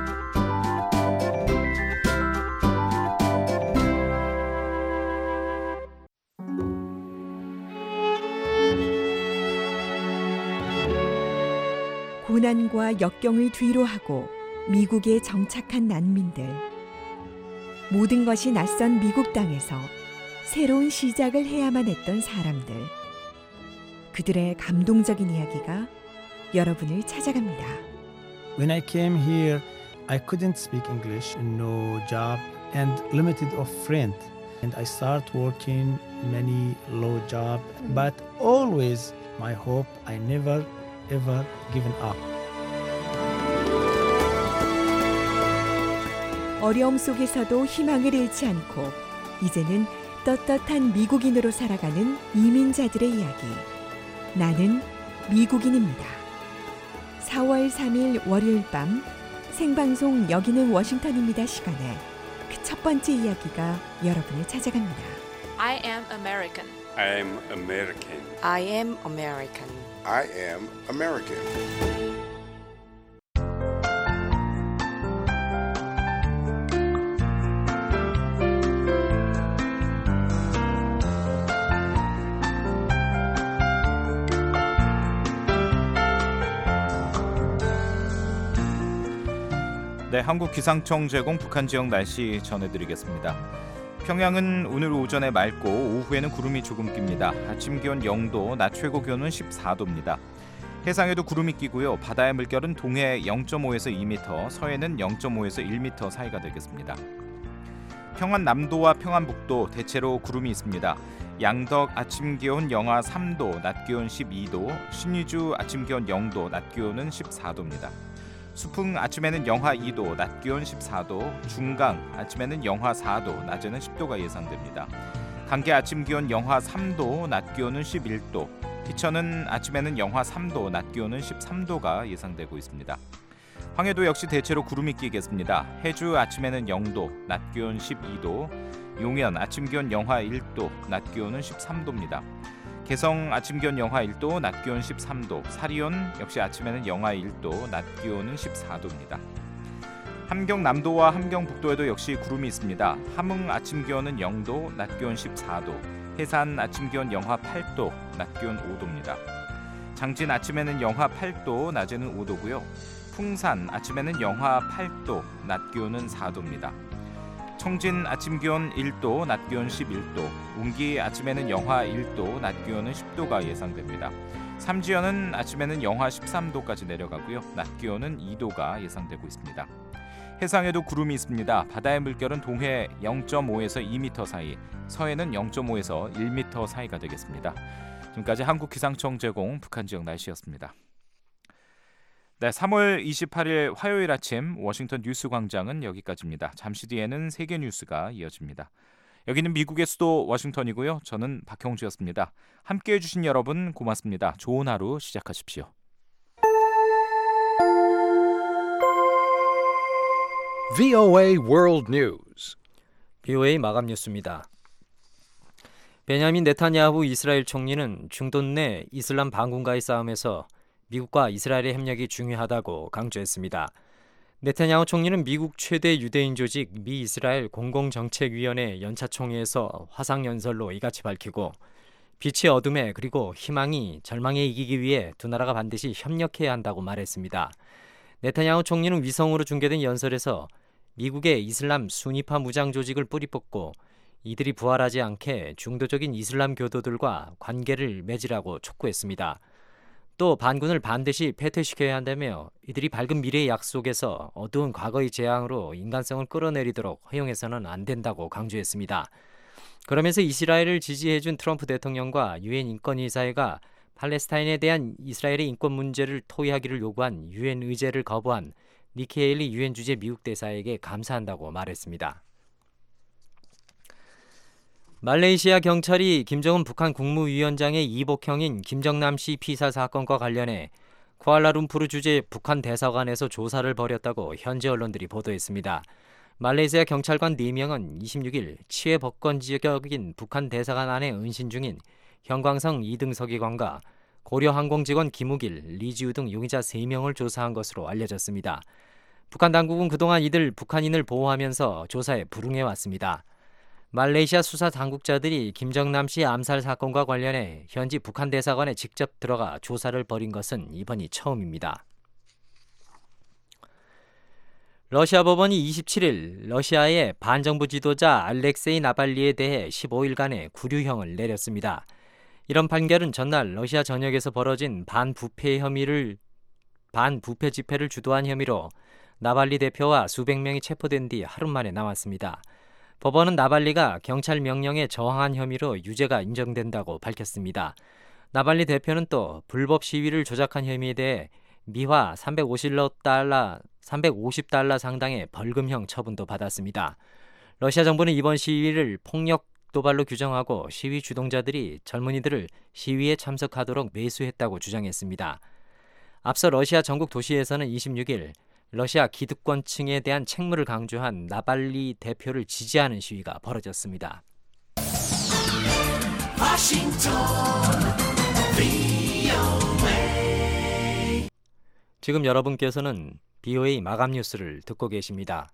Speaker 26: 고난과 역경을 뒤로하고 미국에 정착한 난민들. 모든 것이 낯선 미국 땅에서 새로운 시작을 해야만 했던 사람들. 그들의 감동적인 이야기가 여러분을 찾아갑니다.
Speaker 27: When I came here, I couldn't speak English, no job, and limited of friends.
Speaker 19: And I start working many low job, but always my hope, I never ever given up.
Speaker 26: 어려움 속에서도 희망을 잃지 않고 이제는 떳떳한 미국인으로 살아가는 이민자들의 이야기. 나는 미국인입니다. 사월 삼일 월요일 밤 생방송 여기는 워싱턴입니다 시간에 그 첫 번째 이야기가 여러분을 찾아갑니다.
Speaker 2: I am American.
Speaker 9: I am American.
Speaker 2: I am American.
Speaker 9: I am American.
Speaker 4: 네, 한국 기상청 제공 북한 지역 날씨 전해드리겠습니다. 평양은 오늘 오전에 맑고 오후에는 구름이 조금 낍니다. 아침 기온 영도, 낮 최고 기온은 십사도입니다. 해상에도 구름이 끼고요. 바다의 물결은 동해 영점오에서 이 미터, 서해는 영점오에서 일 미터 사이가 되겠습니다. 평안 남도와 평안북도 대체로 구름이 있습니다. 양덕 아침 기온 영하 삼도, 낮 기온 십이도, 신의주 아침 기온 영도, 낮 기온은 십사도입니다. 수풍 아침에는 영하 이도, 낮 기온 십사도, 중강 아침에는 영하 사도, 낮에는 십도가 예상됩니다. 강계 아침 기온 영하 삼도, 낮 기온은 십일도, 희천은 아침에는 영하 삼도, 낮 기온은 십삼도가 예상되고 있습니다. 황해도 역시 대체로 구름이 끼겠습니다. 해주 아침에는 영도, 낮 기온 십이도, 용현 아침 기온 영하 일도, 낮 기온은 십삼도입니다. 개성 아침 기온 영하 일도, 낮 기온 십삼도, 사리온 역시 아침에는 영하 일도, 낮 기온은 십사도입니다. 함경 남도와 함경 북도에도 역시 구름이 있습니다. 함흥 아침 기온은 영도, 낮 기온 십사도, 해산 아침 기온 영하 팔도, 낮 기온 오도입니다. 장진 아침에는 영하 팔도, 낮에는 오도고요. 풍산 아침에는 영하 팔도, 낮 기온은 사도입니다. 청진 아침 기온 일도, 낮 기온 십일도, 운기 아침에는 영하 일도, 낮 기온은 십도가 예상됩니다. 삼지연은 아침에는 영하 십삼도까지 내려가고요. 낮 기온은 이도가 예상되고 있습니다. 해상에도 구름이 있습니다. 바다의 물결은 동해 영점오에서 이 미터 사이, 서해는 영점오에서 일 미터 사이가 되겠습니다. 지금까지 한국기상청 제공 북한 지역 날씨였습니다. 네, 삼월 이십팔일 화요일 아침 워싱턴 뉴스 광장은 여기까지입니다. 잠시 뒤에는 세계 뉴스가 이어집니다. 여기는 미국의 수도 워싱턴이고요. 저는 박형주였습니다. 함께해 주신 여러분 고맙습니다. 좋은 하루 시작하십시오.
Speaker 10: 브이오에이 World News.
Speaker 12: 브이오에이 마감 뉴스입니다. 베냐민 네타냐후 이스라엘 총리는 중동 내 이슬람 반군과의 싸움에서 미국과 이스라엘의 협력이 중요하다고 강조했습니다. 네타냐후 총리는 미국 최대 유대인 조직 미 이스라엘 공공정책위원회 연차 총회에서 화상연설로 이같이 밝히고 빛이 어둠에 그리고 희망이 절망에 이기기 위해 두 나라가 반드시 협력해야 한다고 말했습니다. 네타냐후 총리는 위성으로 중계된 연설에서 미국의 이슬람 순위파 무장 조직을 뿌리 뽑고 이들이 부활하지 않게 중도적인 이슬람 교도들과 관계를 맺으라고 촉구했습니다. 또 반군을 반드시 패퇴시켜야 한다며 이들이 밝은 미래의 약속에서 어두운 과거의 재앙으로 인간성을 끌어내리도록 허용해서는 안 된다고 강조했습니다. 그러면서 이스라엘을 지지해준 트럼프 대통령과 유엔 인권이사회가 팔레스타인에 대한 이스라엘의 인권 문제를 토의하기를 요구한 유엔 의제를 거부한 니키 헤일리 유엔 주재 미국 대사에게 감사한다고 말했습니다. 말레이시아 경찰이 김정은 북한 국무위원장의 이복형인 김정남 씨 피살 사건과 관련해 쿠알라룸푸르 주재 북한 대사관에서 조사를 벌였다고 현지 언론들이 보도했습니다. 말레이시아 경찰관 네 명은 이십육일 치외 법권지역인 북한 대사관 안에 은신 중인 현광성 이등서기관과 고려항공 직원 김우길, 리지우 등 용의자 세 명을 조사한 것으로 알려졌습니다. 북한 당국은 그동안 이들 북한인을 보호하면서 조사에 불응해왔습니다. 말레이시아 수사 당국자들이 김정남 씨 암살 사건과 관련해 현지 북한 대사관에 직접 들어가 조사를 벌인 것은 이번이 처음입니다. 러시아 법원이 이십칠일 러시아의 반정부 지도자 알렉세이 나발리에 대해 십오일간의 구류형을 내렸습니다. 이런 판결은 전날 러시아 전역에서 벌어진 반부패 혐의를 반부패 집회를 주도한 혐의로 나발리 대표와 수백 명이 체포된 뒤 하루 만에 나왔습니다. 법원은 나발리가 경찰 명령에 저항한 혐의로 유죄가 인정된다고 밝혔습니다. 나발리 대표는 또 불법 시위를 조작한 혐의에 대해 미화 삼백오십 달러, 삼백오십 달러 상당의 벌금형 처분도 받았습니다. 러시아 정부는 이번 시위를 폭력 도발로 규정하고 시위 주동자들이 젊은이들을 시위에 참석하도록 매수했다고 주장했습니다. 앞서 러시아 전국 도시에서는 이십육 일 러시아 기득권층에 대한 책무를 강조한 나발리 대표를 지지하는 시위가 벌어졌습니다. 지금 여러분께서는 비오에이 마감 뉴스를 듣고 계십니다.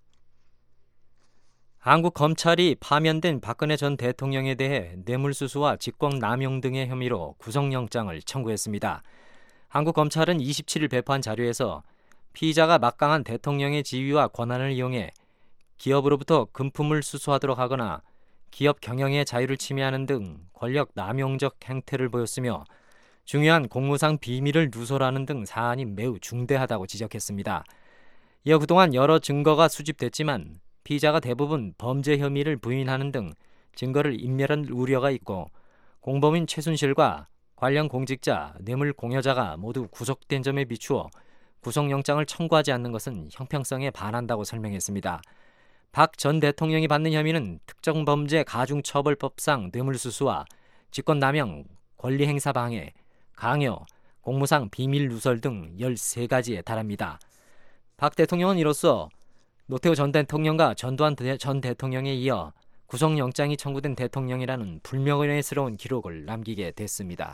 Speaker 12: 한국 검찰이 파면된 박근혜 전 대통령에 대해 뇌물수수와 직권남용 등의 혐의로 구속영장을 청구했습니다. 한국 검찰은 이십칠 일 배포한 자료에서 피의자가 막강한 대통령의 지위와 권한을 이용해 기업으로부터 금품을 수수하도록 하거나 기업 경영의 자유를 침해하는 등 권력 남용적 행태를 보였으며 중요한 공무상 비밀을 누설하는 등 사안이 매우 중대하다고 지적했습니다. 이어 그동안 여러 증거가 수집됐지만 피의자가 대부분 범죄 혐의를 부인하는 등 증거를 인멸한 우려가 있고 공범인 최순실과 관련 공직자, 뇌물 공여자가 모두 구속된 점에 비추어 구속영장을 청구하지 않는 것은 형평성에 반한다고 설명했습니다. 박 전 대통령이 받는 혐의는 특정범죄 가중처벌법상 뇌물수수와 직권남용, 권리행사 방해, 강요, 공무상 비밀 누설 등 열세 가지에 달합니다. 박 대통령은 이로써 노태우 전 대통령과 전두환 전 대통령에 이어 구속영장이 청구된 대통령이라는 불명예스러운 기록을 남기게 됐습니다.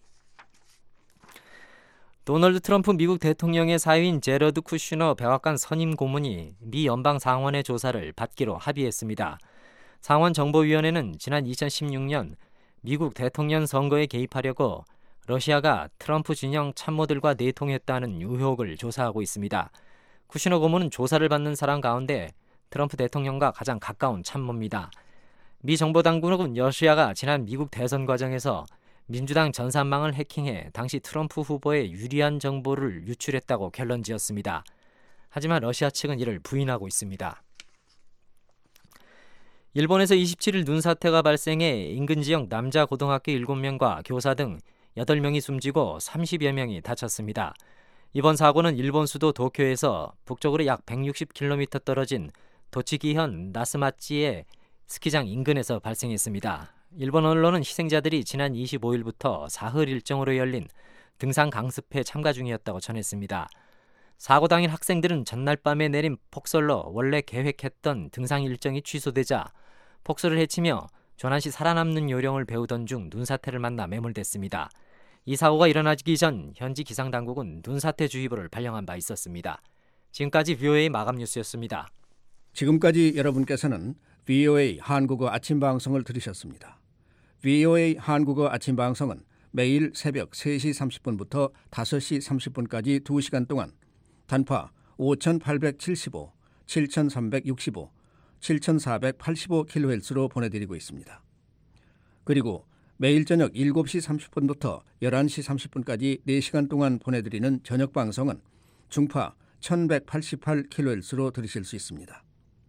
Speaker 12: 도널드 트럼프 미국 대통령의 사위인 제러드 쿠슈너 백악관 선임 고문이 미 연방상원의 조사를 받기로 합의했습니다. 상원정보위원회는 지난 이천십육 년 미국 대통령 선거에 개입하려고 러시아가 트럼프 진영 참모들과 내통했다는 의혹을 조사하고 있습니다. 쿠슈너 고문은 조사를 받는 사람 가운데 트럼프 대통령과 가장 가까운 참모입니다. 미 정보당국은 러시아가 지난 미국 대선 과정에서 민주당 전산망을 해킹해 당시 트럼프 후보에 유리한 정보를 유출했다고 결론지었습니다. 하지만 러시아 측은 이를 부인하고 있습니다. 일본에서 이십칠 일 눈사태가 발생해 인근 지역 남자 고등학교 일곱 명과 교사 등 여덟 명이 숨지고 삼십여 명이 다쳤습니다. 이번 사고는 일본 수도 도쿄에서 북쪽으로 약 백육십 킬로미터 떨어진 도치기현 나스마치의 스키장 인근에서 발생했습니다. 일본 언론은 희생자들이 지난 이십오 일부터 사흘 일정으로 열린 등산 강습회에 참가 중이었다고 전했습니다. 사고 당일 학생들은 전날 밤에 내린 폭설로 원래 계획했던 등산 일정이 취소되자 폭설을 헤치며 조난시 살아남는 요령을 배우던 중 눈사태를 만나 매몰됐습니다. 이 사고가 일어나기 전 현지 기상당국은 눈사태 주의보를 발령한 바 있었습니다. 지금까지 비오에이 마감 뉴스였습니다.
Speaker 13: 지금까지 여러분께서는 비오에이 한국어 아침 방송을 들으셨습니다. 비오에이 한국어 아침 방송은 매일 새벽 세 시 삼십 분부터 다섯 시 삼십 분까지 두 시간 동안 단파 오천팔백칠십오, 칠천삼백육십오, 칠천사백팔십오 킬로헤르츠로 보내드리고 있습니다. 그리고 매일 저녁 일곱 시 삼십 분부터 열한 시 삼십 분까지 네 시간 동안 보내드리는 저녁 방송은 중파 천백팔십팔 킬로헤르츠로 들으실 수 있습니다.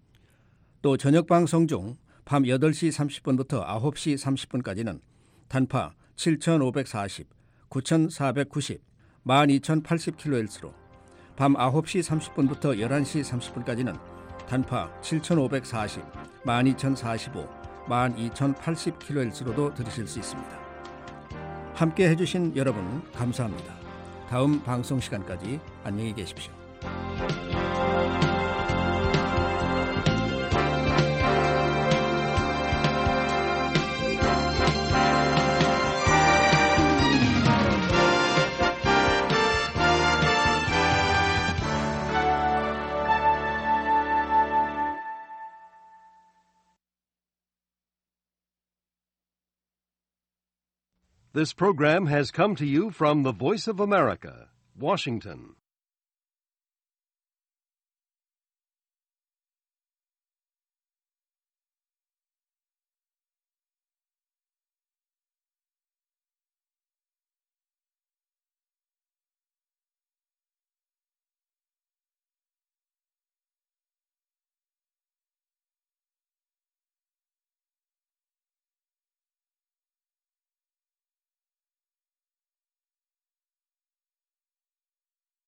Speaker 13: 또 저녁 방송 중 밤 여덟 시 삼십 분부터 아홉 시 삼십 분까지는 단파 칠천오백사십, 구천사백구십, 만 이천팔십 킬로헤르츠로 밤 아홉 시 삼십 분부터 열한 시 삼십 분까지는 단파 칠천오백사십, 만 이천사십오, 만 이천팔십 킬로헤르츠로도 들으실 수 있습니다. 함께 해주신 여러분 감사합니다. 다음 방송 시간까지 안녕히 계십시오.
Speaker 10: This program has come to you from the Voice of America, Washington.